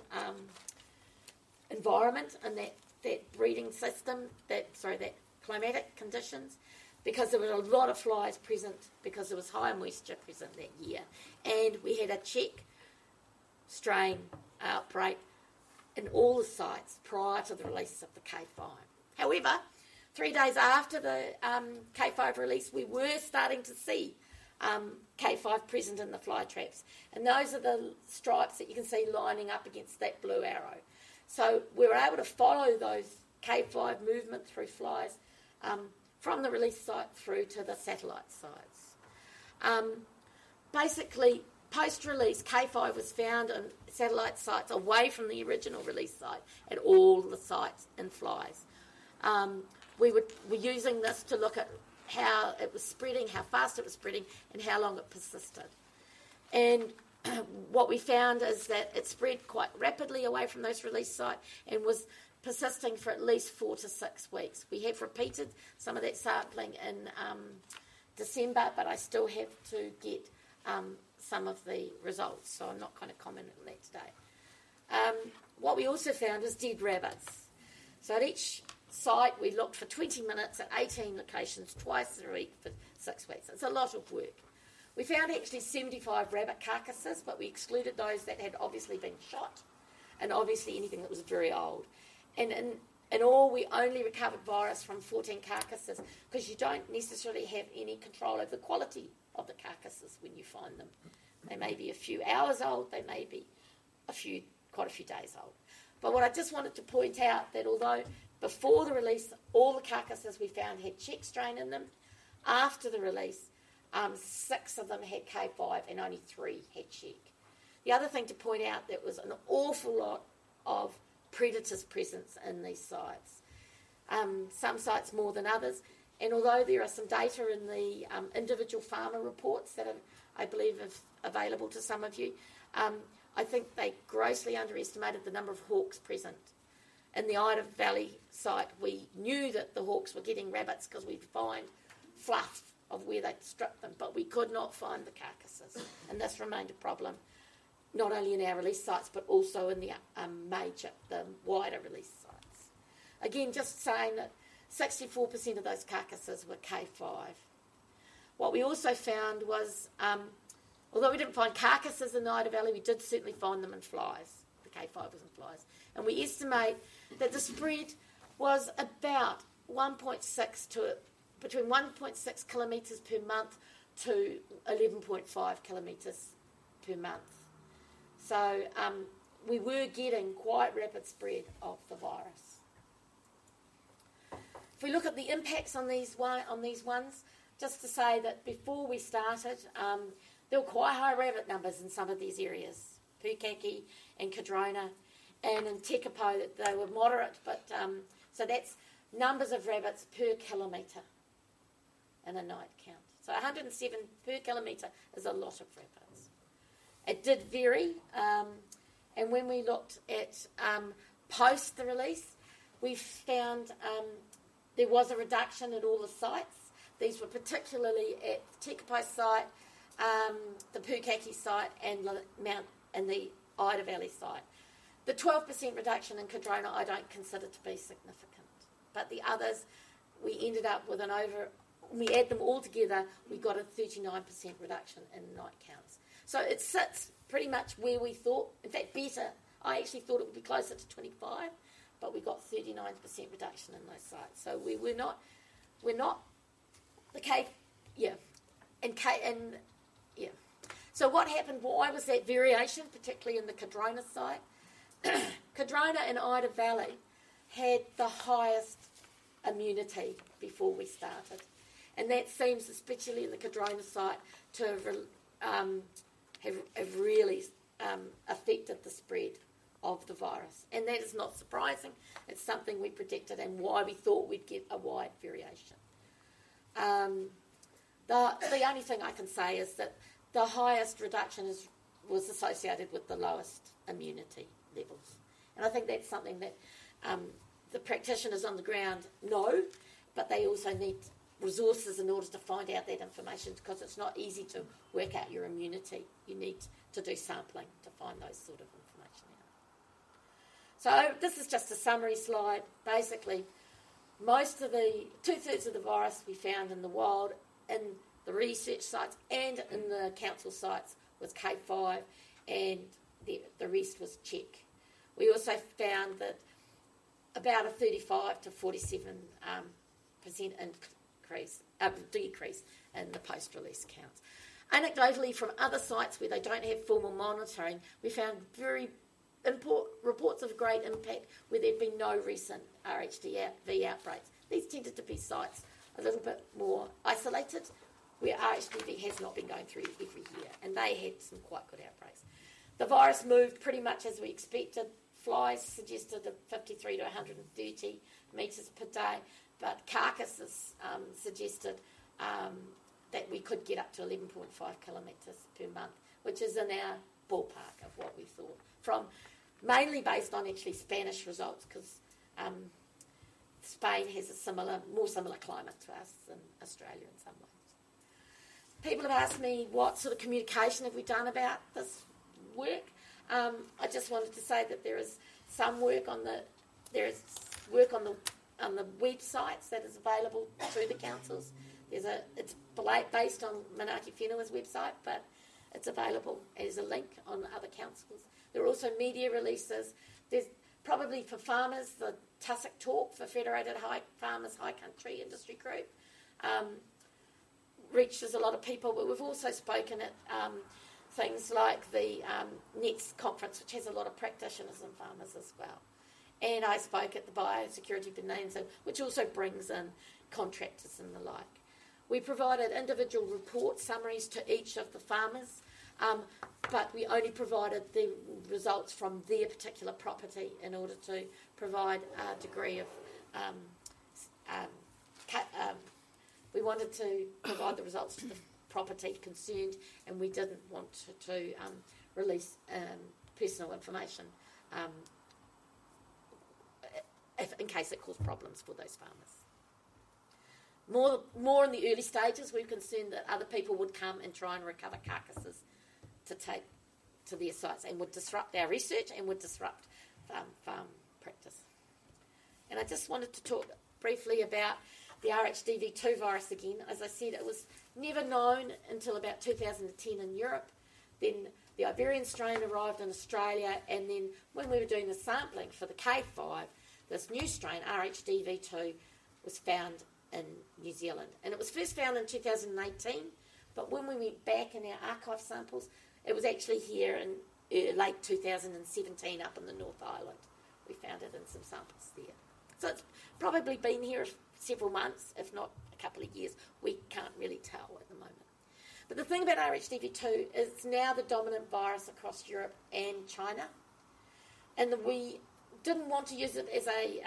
environment and that breeding system, that climatic conditions, because there were a lot of flies present because there was high moisture present that year. And we had a Czech strain outbreak in all the sites prior to the release of the K5. However, 3 days after the K5 release, we were starting to see K5 present in the fly traps. And those are the stripes that you can see lining up against that blue arrow. So we were able to follow those K5 movement through flies from the release site through to the satellite sites. Basically, post-release, K5 was found in satellite sites away from the original release site at all the sites and flies. We were using this to look at how it was spreading, how fast it was spreading, and how long it persisted. And what we found is that it spread quite rapidly away from those release sites and was persisting for at least 4 to 6 weeks. We have repeated some of that sampling in December, but I still have to get some of the results, so I'm not going to comment on that today. What we also found was dead rabbits. So at each site we looked for 20 minutes at 18 locations twice a week for 6 weeks. It's a lot of work. We found actually 75 rabbit carcasses, but we excluded those that had obviously been shot and obviously anything that was very old. And in all, we only recovered virus from 14 carcasses because you don't necessarily have any control over the quality of the carcasses when you find them. They may be a few hours old, they may be quite a few days old. But what I just wanted to point out that although before the release all the carcasses we found had Czech strain in them, after the release 6 of them had K5 and only 3 had Sheik. The other thing to point out, there was an awful lot of predators presence in these sites. Some sites more than others, and although there are some data in the individual farmer reports that are, I believe, available to some of you, I think they grossly underestimated the number of hawks present. In the Ida Valley site, we knew that the hawks were getting rabbits because we'd find fluff of where they'd stripped them, but we could not find the carcasses, and this remained a problem, not only in our release sites, but also in the wider release sites. Again, just saying that 64% of those carcasses were K5. What we also found was, although we didn't find carcasses in the Ida Valley, we did certainly find them in flies. The K5 was in flies. And we estimate that the spread was about between 1.6 kilometres per month to 11.5 kilometres per month. So we were getting quite rapid spread of the virus. If we look at the impacts on these ones, just to say that before we started, there were quite high rabbit numbers in some of these areas, Pukaki and Cadrona, and in Tekapo they were moderate, but so that's numbers of rabbits per kilometre in a night count. So 107 per kilometre is a lot of rabbits. It did vary, and when we looked at post the release, we found there was a reduction at all the sites. These were particularly at the Tekapo site, the Pukaki site, and the Ida Valley site. The 12% reduction in Cadrona I don't consider to be significant, but the others, we ended up with when we add them all together, we got a 39% reduction in night counts. So it sits pretty much where we thought, in fact better. I actually thought it would be closer to 25, but we got 39% reduction in those sites. So we're not the K, yeah, and yeah. So what happened? Why was that variation, particularly in the Cadrona site? Cadrona and Ida Valley had the highest immunity before we started, and that seems, especially in the Cadrona site, to have really affected the spread of the virus. And that is not surprising. It's something we predicted and why we thought we'd get a wide variation. The only thing I can say is that the highest reduction was associated with the lowest immunity levels. And I think that's something that the practitioners on the ground know, but they also need resources in order to find out that information, because it's not easy to work out your immunity. You need to do sampling to find those sort of information out. So this is just a summary slide. Basically, two-thirds of the virus we found in the wild, in the research sites and in the council sites was K5, and the rest was Czech. We also found that about a 35 to 47% decrease in the post-release counts. Anecdotally, from other sites where they don't have formal monitoring, we found very important reports of great impact where there have been no recent RHDV outbreaks. These tended to be sites a little bit more isolated, where RHDV has not been going through every year, and they had some quite good outbreaks. The virus moved pretty much as we expected. Flies suggested 53 to 130 metres per day, but carcasses suggested that we could get up to 11.5 kilometres per month, which is in our ballpark of what we thought, mainly based on actually Spanish results, because Spain has a more similar climate to us than Australia in some ways. People have asked me what sort of communication have we done about this work. I just wanted to say that there is some work on the websites that is available through the councils. It's based on Manaaki Whenua's website, but it's available as a link on other councils. There are also media releases. There's probably for farmers the Tussock Talk for Federated Farmers High Country Industry Group. Reaches a lot of people, but we've also spoken at things like the NETS conference, which has a lot of practitioners and farmers as well. And I spoke at the Biosecurity Bonanza, which also brings in contractors and the like. We provided individual report summaries to each of the farmers, but we only provided the results from their particular property in order to provide a degree of we wanted to provide the results to the property concerned, and we didn't want to release personal information in case it caused problems for those farmers. More in the early stages, we were concerned that other people would come and try and recover carcasses to take to their sites and would disrupt our research and would disrupt farm practice. And I just wanted to talk briefly about the RHDV2 virus again. As I said, it was never known until about 2010 in Europe. Then the Iberian strain arrived in Australia, and then when we were doing the sampling for the K5, this new strain, RHDV2, was found in New Zealand. And it was first found in 2018, but when we went back in our archive samples, it was actually here in late 2017 up in the North Island. We found it in some samples there. So it's probably been here several months, if not a couple of years. We can't really tell at the moment. But the thing about RHDV2 is it's now the dominant virus across Europe and China. And we didn't want to use it as a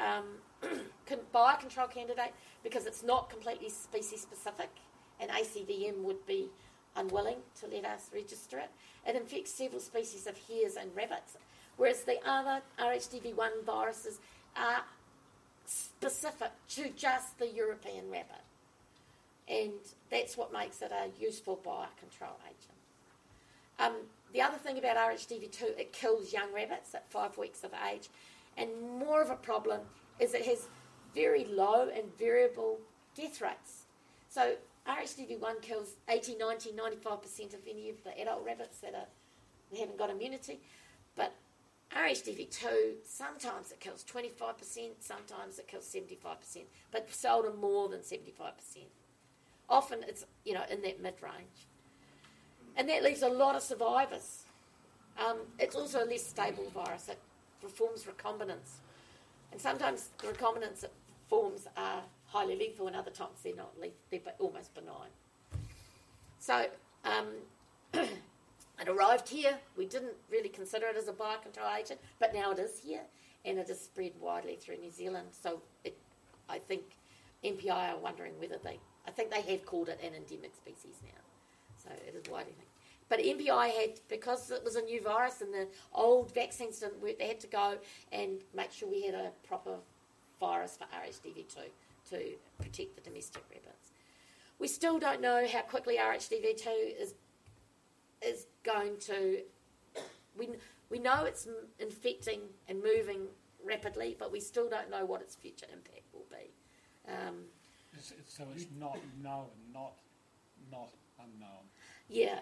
biocontrol candidate because it's not completely species specific, and ACVM would be unwilling to let us register it. It infects several species of hares and rabbits, whereas the other RHDV1 viruses are specific to just the European rabbit. And that's what makes it a useful biocontrol agent. The other thing about RHDV2, it kills young rabbits at 5 weeks of age. And more of a problem is it has very low and variable death rates. So RHDV1 kills 80, 90, 95% of any of the adult rabbits that haven't got immunity. But RHDV2, sometimes it kills 25%, sometimes it kills 75%, but seldom more than 75%. Often it's, in that mid-range. And that leaves a lot of survivors. It's also a less stable virus. It performs recombinants. And sometimes the recombinants it forms are highly lethal, and other times they're not lethal, they're almost benign. So it arrived here. We didn't really consider it as a biocontrol agent, but now it is here, and it is spread widely through New Zealand. So I think MPI are wondering whether I think they have called it an endemic species now. So it is widely linked. But MPI had, because it was a new virus and the old vaccines didn't work, they had to go and make sure we had a proper virus for RHDV2 to protect the domestic rabbits. We still don't know how quickly RHDV2 is going to... We know it's infecting and moving rapidly, but we still don't know what its future impact will be. So it's not known, not unknown. Yeah.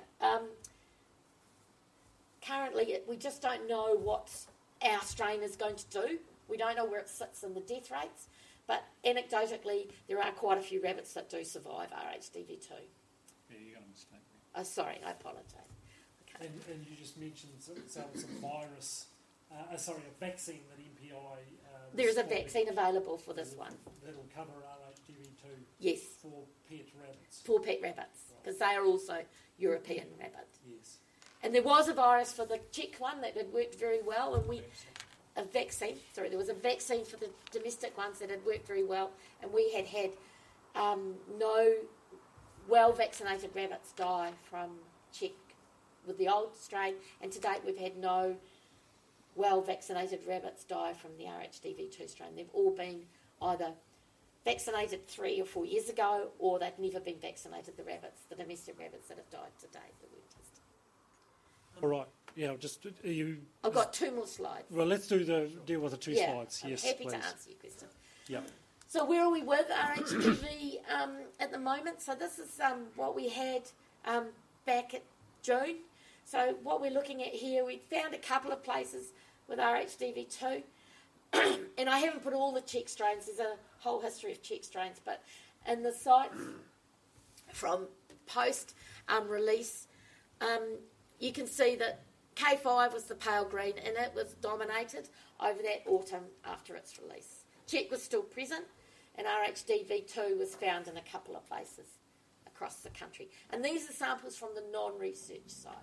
Currently, we just don't know what our strain is going to do. We don't know where it sits in the death rates, but anecdotally, there are quite a few rabbits that do survive RHDV2. Yeah, you got a mistake there. Oh, sorry, I apologise. Okay. And you just mentioned some virus, a vaccine that MPI... there is a vaccine available for this one. That'll cover RHDV2 yes. for pet rabbits. For pet rabbits, because they are also European rabbits. Yes. And there was a virus for the Czech one that had worked very well, and there was a vaccine for the domestic ones that had worked very well, and we had no well-vaccinated rabbits die from Czech with the old strain, and to date we've had no well-vaccinated rabbits die from the RHDV2 strain. They've all been either vaccinated 3 or 4 years ago, or they've never been vaccinated, the domestic rabbits that have died to date that we've tested. All right. Yeah, I've got 2 more slides. Well, let's deal with the 2 slides. I'm yes, happy please. to answer your questions. Yeah. So where are we with RHDV at the moment? So this is what we had back at June. So what we're looking at here, we found a couple of places with RHDV2. And I haven't put all the Czech strains. There's a whole history of Czech strains. But in the sites from post-release, you can see that K5 was the pale green, and it was dominated over that autumn after its release. Czech was still present, and RHDV2 was found in a couple of places across the country. And these are samples from the non-research sites.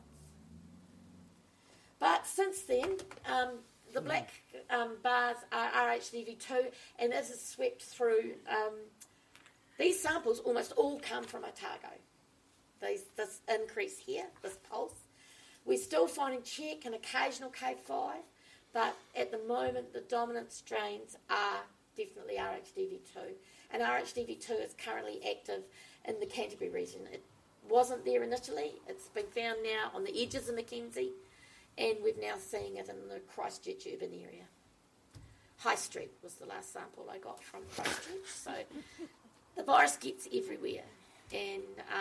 But since then, the black bars are RHDV2, and as it's swept through, these samples almost all come from Otago. This increase here, this pulse. We're still finding Czech and occasional K5, but at the moment the dominant strains are definitely RHDV2. And RHDV2 is currently active in the Canterbury region. It wasn't there initially. It's been found now on the edges of Mackenzie, and we're now seeing it in the Christchurch urban area. High Street was the last sample I got from Christchurch. So the virus gets everywhere, and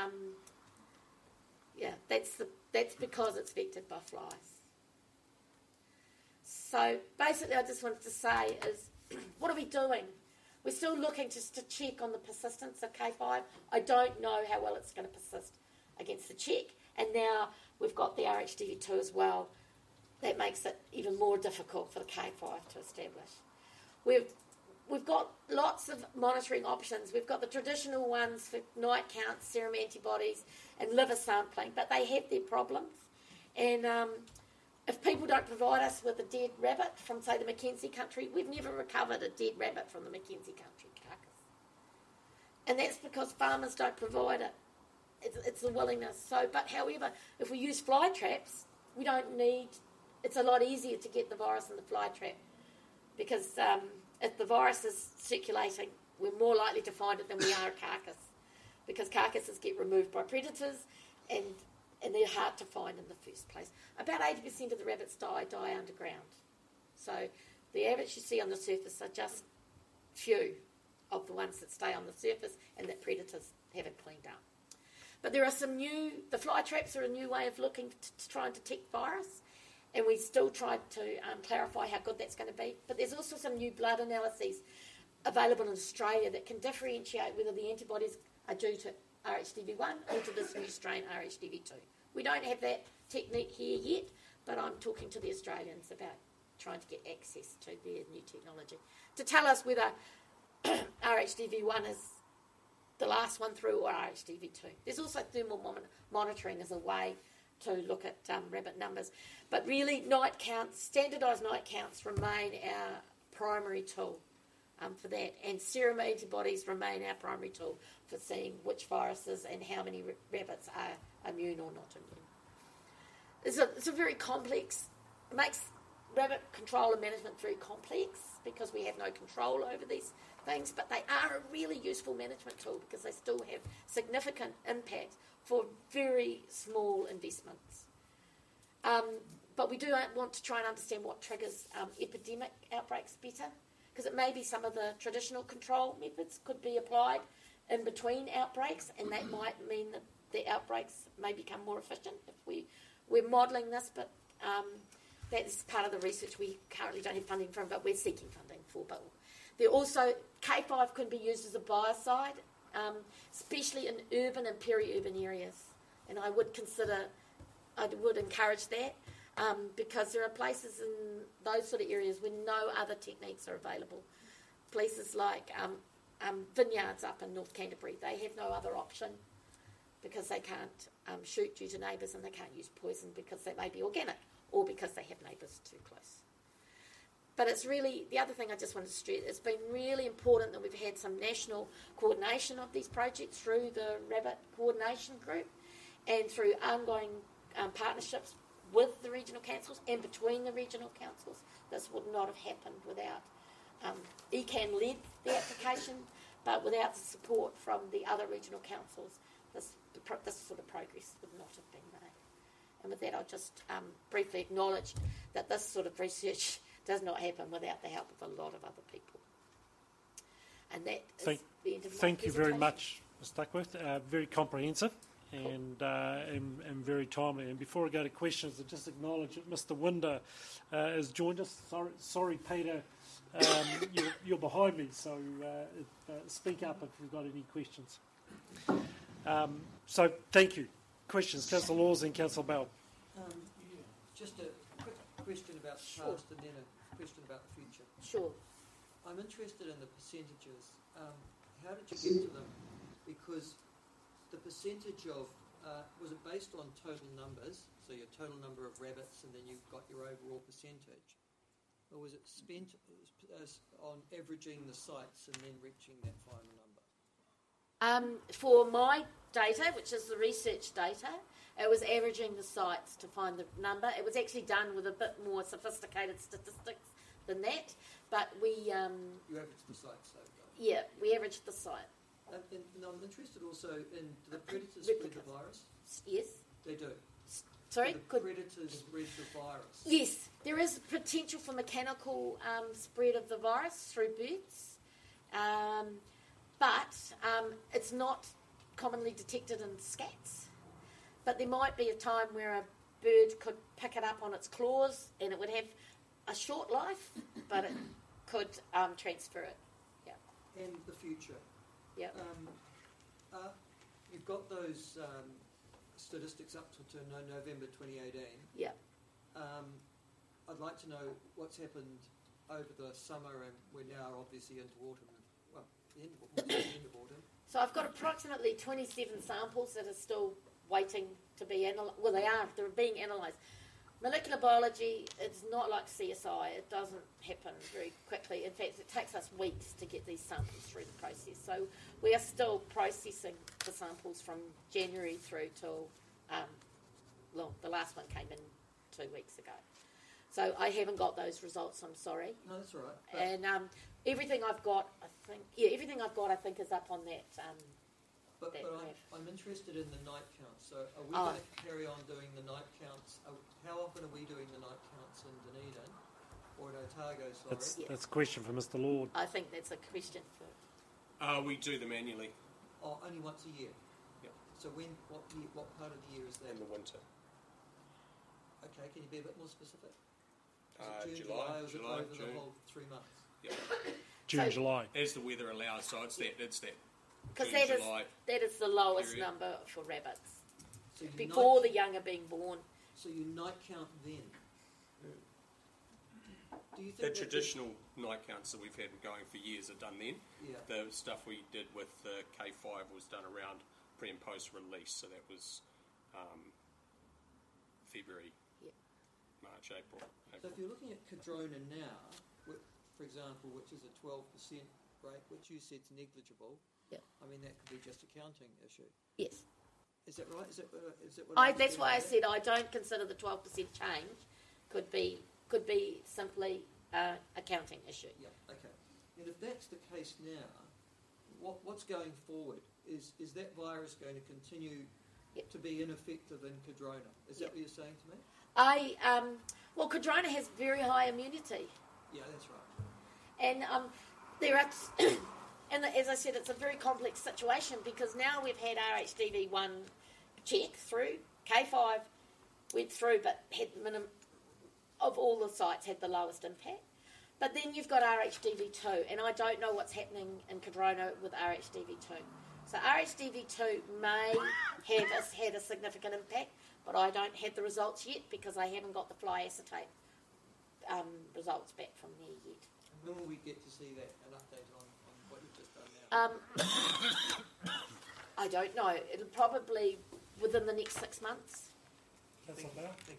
that's because it's vectored by flies. So basically, I just wanted to say is, what are we doing? We're still looking just to check on the persistence of K5. I don't know how well it's going to persist against the Czech, and now we've got the RHDV2 as well. That makes it even more difficult for the K5 to establish. We've got lots of monitoring options. We've got the traditional ones for night counts, serum antibodies, and liver sampling, but they have their problems. And if people don't provide us with a dead rabbit from, say, the Mackenzie country, we've never recovered a dead rabbit from the Mackenzie country carcass. And that's because farmers don't provide it. It's the willingness. However, if we use fly traps, we don't need... It's a lot easier to get the virus in the fly trap because if the virus is circulating, we're more likely to find it than we are a carcass, because carcasses get removed by predators and they're hard to find in the first place. About 80% of the rabbits die underground. So the rabbits you see on the surface are just few of the ones that stay on the surface and that predators haven't cleaned up. But there are the fly traps are a new way of looking to try and detect virus. And we still tried to clarify how good that's going to be. But there's also some new blood analyses available in Australia that can differentiate whether the antibodies are due to RHDV1 or to this new strain RHDV2. We don't have that technique here yet, but I'm talking to the Australians about trying to get access to their new technology to tell us whether RHDV1 is the last one through or RHDV2. There's also thermal monitoring as a way to look at rabbit numbers. But really, standardised night counts remain our primary tool for that. And serum antibodies remain our primary tool for seeing which viruses and how many rabbits are immune or not immune. It's a very complex, it makes rabbit control and management very complex because we have no control over these things, but they are a really useful management tool because they still have significant impact for very small investments. But we do want to try and understand what triggers epidemic outbreaks better, because it may be some of the traditional control methods could be applied in between outbreaks, and that might mean that the outbreaks may become more efficient if we're modelling this, but that's part of the research we currently don't have funding from, but we're seeking funding for. But there also, K5 can be used as a biocide, especially in urban and peri-urban areas. And I would encourage that because there are places in those sort of areas where no other techniques are available. Places like vineyards up in North Canterbury, they have no other option because they can't shoot due to neighbours, and they can't use poison because they may be organic or because they have neighbours too close. But it's really, the other thing I just wanted to stress, it's been really important that we've had some national coordination of these projects through the Rabbit Coordination Group and through ongoing partnerships with the regional councils and between the regional councils. This would not have happened without, ECAN led the application, but without the support from the other regional councils, this sort of progress would not have been made. And with that, I'll just briefly acknowledge that this sort of research does not happen without the help of a lot of other people. And that is the end of my Thank you very presentation. much, Ms. Duckworth. Very comprehensive and very timely. And before I go to questions, I'll just acknowledge that Mr. Winder has joined us. Sorry, Peter, you're behind me, so speak up if you've got any questions. So thank you. Questions, Councillor Laws and Councillor Bell. Just a quick question about the past and then a question about the future. Sure. I'm interested in the percentages. How did you get to them? Because the percentage of, was it based on total numbers, so your total number of rabbits and then you've got your overall percentage? Or was it spent on averaging the sites and then reaching that final number? For my data, which is the research data, it was averaging the sites to find the number. It was actually done with a bit more sophisticated statistics than that, but we... You averaged the sites, though, right? Yeah, we averaged the site. And I'm interested also in, do the predators spread the virus? Yes. They do. Sorry? Do the predators spread the virus? Yes, there is potential for mechanical spread of the virus through birds, but it's not commonly detected in scats. But there might be a time where a bird could pick it up on its claws and it would have a short life, but it could transfer it. Yeah. And the future. Yeah. You've got those statistics up to November 2018. Yeah. I'd like to know what's happened over the summer, and we're now obviously into autumn. Well, the end of autumn. So I've got approximately 27 samples that are still waiting to be analysed. Well, they're being analysed. Molecular biology, it's not like CSI. It doesn't happen very quickly. In fact, it takes us weeks to get these samples through the process. So we are still processing the samples from January through till, the last one came in 2 weeks ago. So I haven't got those results, I'm sorry. No, that's all right. And everything I've got, I think, is up on that. But I'm interested in the night counts. So are we going to carry on doing the night counts? How often are we doing the night counts in Dunedin or in Otago? Sorry. That's a question for Mr. Lord. I think that's a question for... We do them annually. Oh, only once a year? Yep. So what part of the year is that? In the winter. Okay, can you be a bit more specific? Is it June, July, or is it over the whole 3 months? Yep. June, July. As the weather allows, so it's that Because June, July that is the lowest period. number for rabbits. So you Before the young are being born. So you night count then? Do you think the that traditional night counts that we've had going for years are done then. Yeah. The stuff we did with the K5 was done around pre and post release, so that was February, March, April. So if you're looking at Cadrona now, for example, which is a 12% rate, which you said is negligible, I mean that could be just a counting issue. Yes. Is that right? Is that what That's why I said I don't consider the 12% change could be simply a counting issue. Yeah. Okay. And if that's the case now, what's going forward? Is that virus going to continue to be ineffective in Cadrona? Is that what you're saying to me? Well, Cadrona has very high immunity. Yeah, that's right. And there are, and as I said, it's a very complex situation because now we've had RHDV1 check through, K5 went through, but had of all the sites had the lowest impact. But then you've got RHDV2, and I don't know what's happening in Cadrona with RHDV2. So RHDV2 may have had a significant impact, but I don't have the results yet because I haven't got the fly acetate results back from there yet. When will we get to see that, an update on what you've just done now? I don't know. It'll probably within the next 6 months. That's about. Thank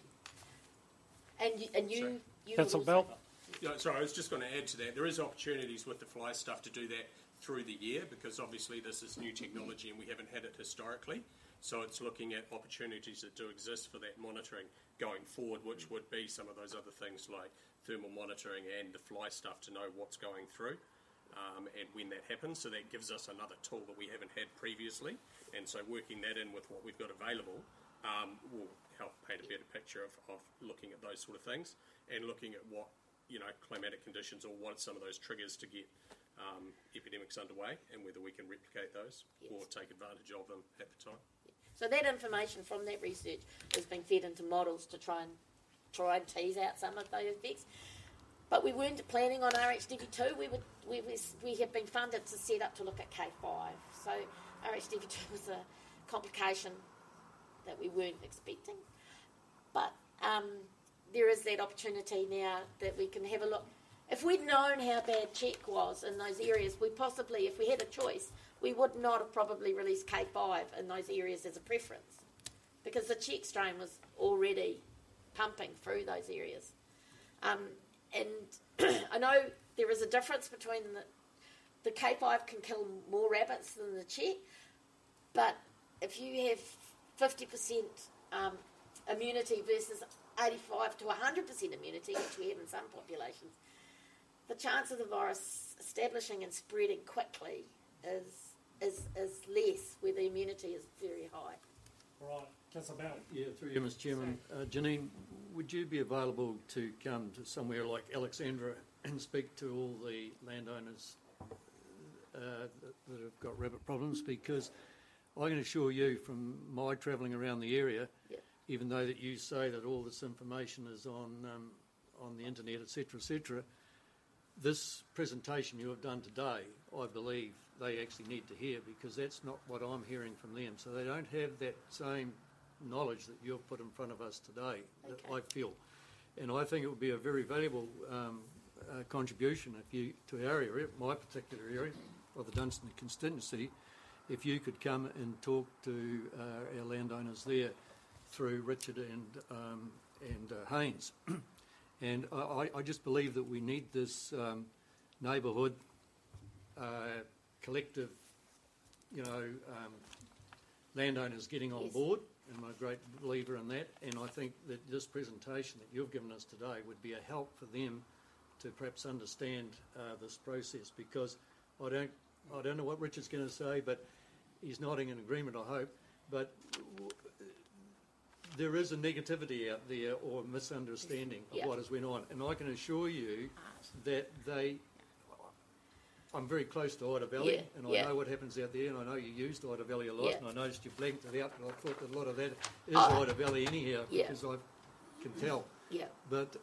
you. And you That's will about. also- Yeah, sorry, I was just going to add to that. There is opportunities with the fly stuff to do that through the year because obviously this is new technology and we haven't had it historically. So it's looking at opportunities that do exist for that monitoring going forward, which would be some of those other things like thermal monitoring and the fly stuff to know what's going through and when that happens. So that gives us another tool that we haven't had previously. And so working that in with what we've got available will help paint a better picture of looking at those sort of things and looking at what, climatic conditions or what are some of those triggers to get epidemics underway and whether we can replicate those or take advantage of them at the time. So that information from that research has been fed into models to try and tease out some of those effects. But we weren't planning on RHDV2. We have been funded to set up to look at K5. So RHDV2 was a complication that we weren't expecting. But there is that opportunity now that we can have a look. If we'd known how bad check was in those areas, we possibly, if we had a choice, we would not have probably released K5 in those areas as a preference, because the Czech strain was already pumping through those areas. And I know there is a difference between the K5 can kill more rabbits than the Czech, but if you have 50% immunity versus 85 to 100% immunity, which we have in some populations, the chance of the virus establishing and spreading quickly is less, where the immunity is very high. Right, that's about. Yeah, through you, Mr. Chairman. Janine, would you be available to come to somewhere like Alexandra and speak to all the landowners that have got rabbit problems? Because I can assure you from my travelling around the area, even though that you say that all this information is on the internet, etc., this presentation you have done today, I believe they actually need to hear, because that's not what I'm hearing from them. So they don't have that same knowledge that you've put in front of us today, that I feel. And I think it would be a very valuable contribution to our area, my particular area, of the Dunstan constituency, if you could come and talk to our landowners there through Richard and Haynes. And I just believe that we need this neighbourhood collective, landowners getting on board, and I'm a great believer in that. And I think that this presentation that you've given us today would be a help for them to perhaps understand this process, because I don't know what Richard's going to say, but he's nodding in agreement, I hope. But there is a negativity out there, or misunderstanding of what has went on. And I can assure you that I'm very close to Ida Valley, and I know what happens out there, and I know you used Ida Valley a lot, and I noticed you blanked it out, but I thought that a lot of that is Ida Valley anyhow, because I can tell. But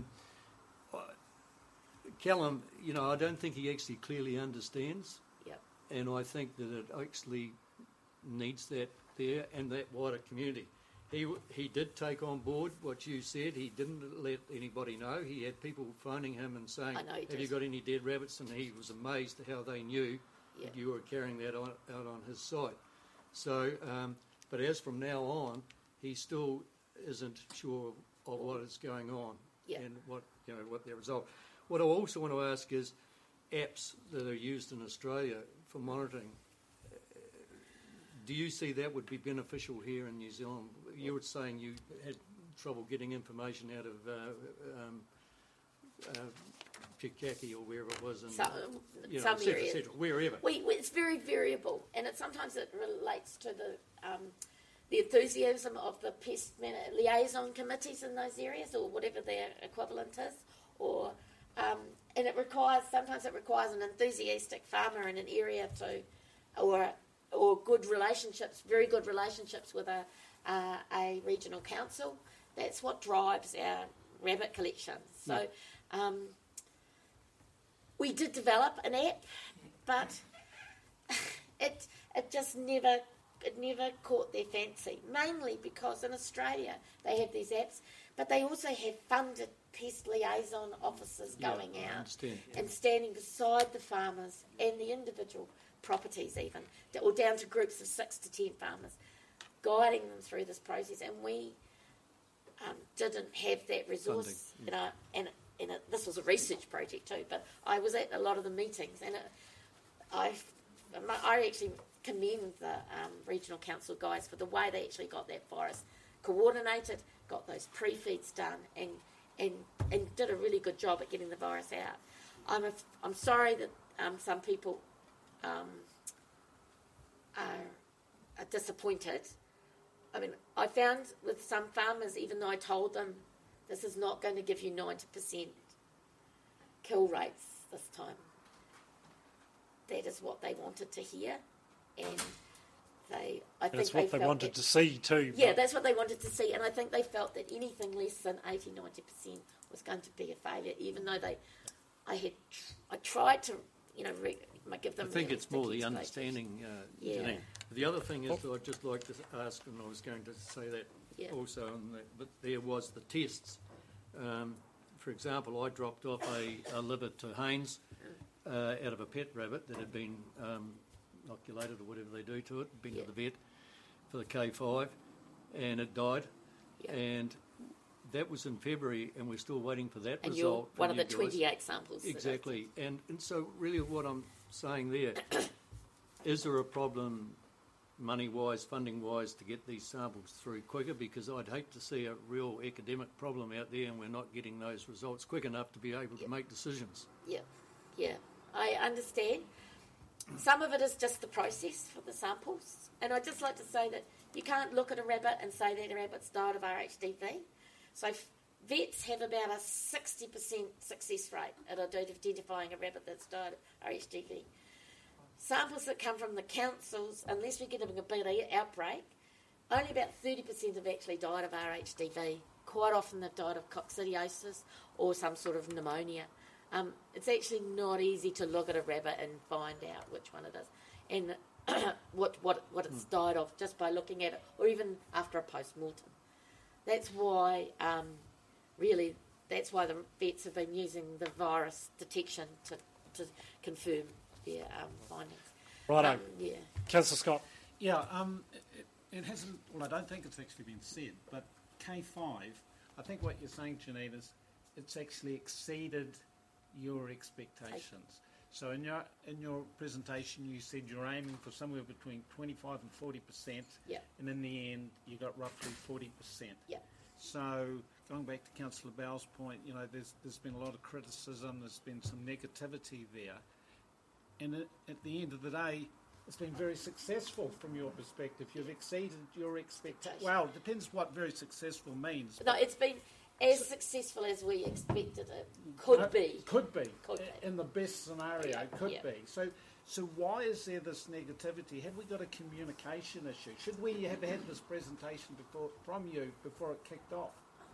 Callum, I don't think he actually clearly understands, and I think that it actually needs that there and that wider community. He did take on board what you said. He didn't let anybody know. He had people phoning him and saying, have you got any dead rabbits? And he was amazed at how they knew that you were carrying that out on his site. So, but as from now on, he still isn't sure of what is going on and what their result. What I also want to ask is apps that are used in Australia for monitoring. Do you see that would be beneficial here in New Zealand? You were saying you had trouble getting information out of Pikaki or wherever it was, in some areas, wherever. It's very variable, and sometimes it relates to the enthusiasm of the pest liaison committees in those areas, or whatever their equivalent is, or and sometimes it requires an enthusiastic farmer in an area or good relationships, very good relationships with a regional council. That's what drives our rabbit collections. So we did develop an app, but it just never caught their fancy, mainly because in Australia they have these apps, but they also have funded pest liaison officers going out and standing beside the farmers and the individual properties, even, or down to groups of 6 to 10 farmers, guiding them through this process. And we didn't have that resource. This was a research project too, but I was at a lot of the meetings, and I actually commend the regional council guys for the way they actually got that virus coordinated, got those pre-feeds done, and did a really good job at getting the virus out. I'm sorry that some people are disappointed. I mean, I found with some farmers, even though I told them this is not going to give you 90% kill rates this time, that is what they wanted to hear, and that's what they wanted to see too. Yeah, that's what they wanted to see, and I think they felt that anything less than 80-90% was going to be a failure, even though I tried to, give them. I think it's more the understanding. The other thing is, I'd just like to ask, and I was going to say that also, but there was the tests. For example, I dropped off a liver to Haynes out of a pet rabbit that had been inoculated or whatever they do to it. Been to the vet for the K5, and it died. Yeah. And that was in February, and we're still waiting for that And result. you're one of the guys. 28 samples. Exactly. And so really what I'm saying there, is there a problem money-wise, funding-wise, to get these samples through quicker? Because I'd hate to see a real academic problem out there and we're not getting those results quick enough to be able to make decisions. Yeah, I understand. Some of it is just the process for the samples. And I'd just like to say that you can't look at a rabbit and say that a rabbit's died of RHDV. So vets have about a 60% success rate at identifying a rabbit that's died of RHDV. Samples that come from the councils, unless we get a big outbreak, only about 30% have actually died of RHDV. Quite often they've died of coccidiosis or some sort of pneumonia. It's actually not easy to look at a rabbit and find out which one it is and what it's died of just by looking at it, or even after a post-mortem. That's why, that's why the vets have been using the virus detection to confirm their findings. Righto. Yeah. Councillor Scott. Yeah, it hasn't, well, I don't think it's actually been said, but K5, I think what you're saying, Janine, is it's actually exceeded your expectations. So in your presentation, you said you're aiming for somewhere between 25 and 40%, and in the end, you got roughly 40%. Yeah. So going back to Councillor Bowles' point, you know, there's been a lot of criticism, there's been some negativity there, and at the end of the day, it's been very successful from your perspective. You've exceeded your expectations. Well, it depends what very successful means. No, it's been as successful as we expected it could be. Could be. In the best scenario, could be. So why is there this negativity? Have we got a communication issue? Should we have had this presentation from you before it kicked off?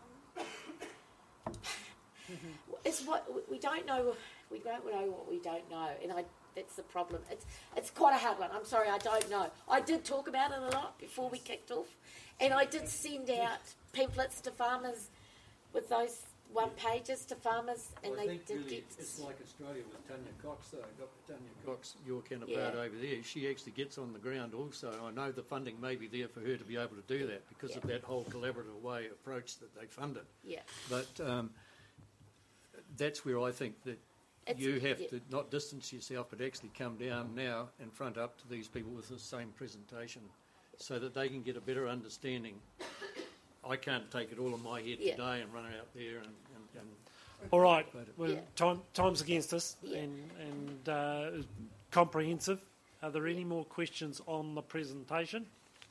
It's what we don't know. We don't know what we don't know, and that's the problem. It's quite a hard one. I'm sorry, I don't know. I did talk about it a lot before we kicked off, and I did send out pamphlets to farmers with those one-pagers to farmers, and well, they did really get... It's like Australia with Tanya Cox, though. Dr. Tanya Cox, your counterpart over there, she actually gets on the ground also. I know the funding may be there for her to be able to do that because of that whole collaborative way approach that they funded. Yeah. But that's where I think that you have to not distance yourself, but actually come down now and front up to these people with the same presentation so that they can get a better understanding. I can't take it all in my head today and run it out there and all right, well, time's against us and comprehensive. Are there any more questions on the presentation?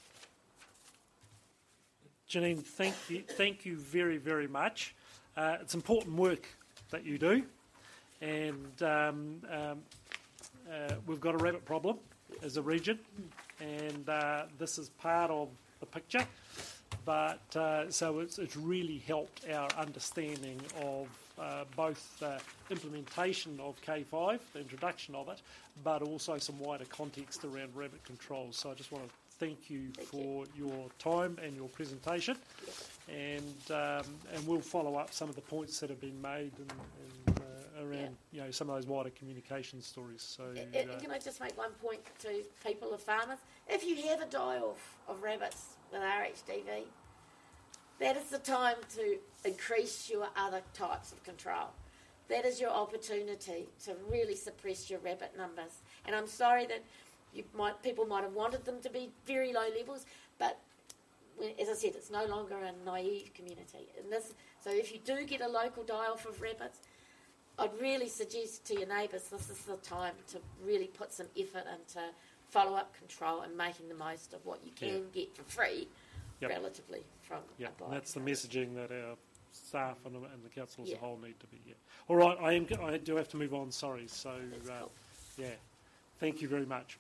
Janine, thank you very, very much. It's important work that you do, and we've got a rabbit problem as a region, and this is part of the picture. But so it's really helped our understanding of both implementation of K5, the introduction of it, but also some wider context around rabbit control. So I just want to thank you for your time and your presentation, and we'll follow up some of the points that have been made and around some of those wider communication stories. So can I just make one point to people, of farmers? If you have a die-off of rabbits with RHDV, that is the time to increase your other types of control. That is your opportunity to really suppress your rabbit numbers. And I'm sorry that people might have wanted them to be very low levels, but as I said, it's no longer a naive community. So if you do get a local die-off of rabbits, I'd really suggest to your neighbours this is the time to really put some effort into follow-up control and making the most of what you can get for free, relatively, from a bike. And that's the messaging that our staff and the council as a whole need to be. All right, I do have to move on. Sorry. So thank you very much.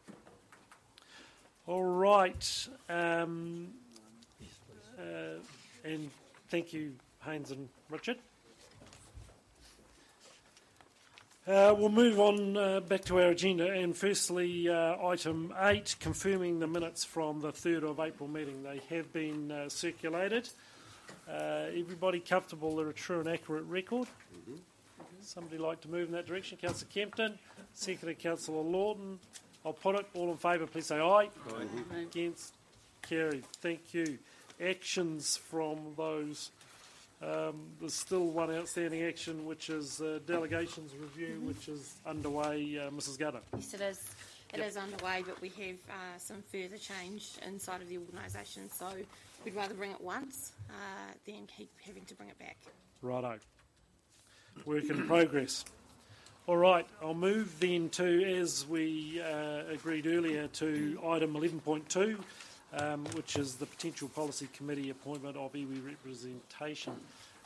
All right, and thank you, Haynes and Richard. We'll move on back to our agenda, and firstly, item 8, confirming the minutes from the 3rd of April meeting. They have been circulated. Everybody comfortable they're a true and accurate record? Somebody like to move in that direction? Councillor Kempton, seconded Councillor Lawton. I'll put it. All in favour, please say aye. Aye. Against? Carried. Thank you. Actions from those. There's still one outstanding action, which is delegations review, which is underway. Mrs. Gunner. Yes, it is. It is underway, but we have some further change inside of the organisation, so we'd rather bring it once than keep having to bring it back. Righto. Work in progress. All right, I'll move then to, as we agreed earlier, to item 11.2, which is the Potential Policy Committee appointment of iwi representation.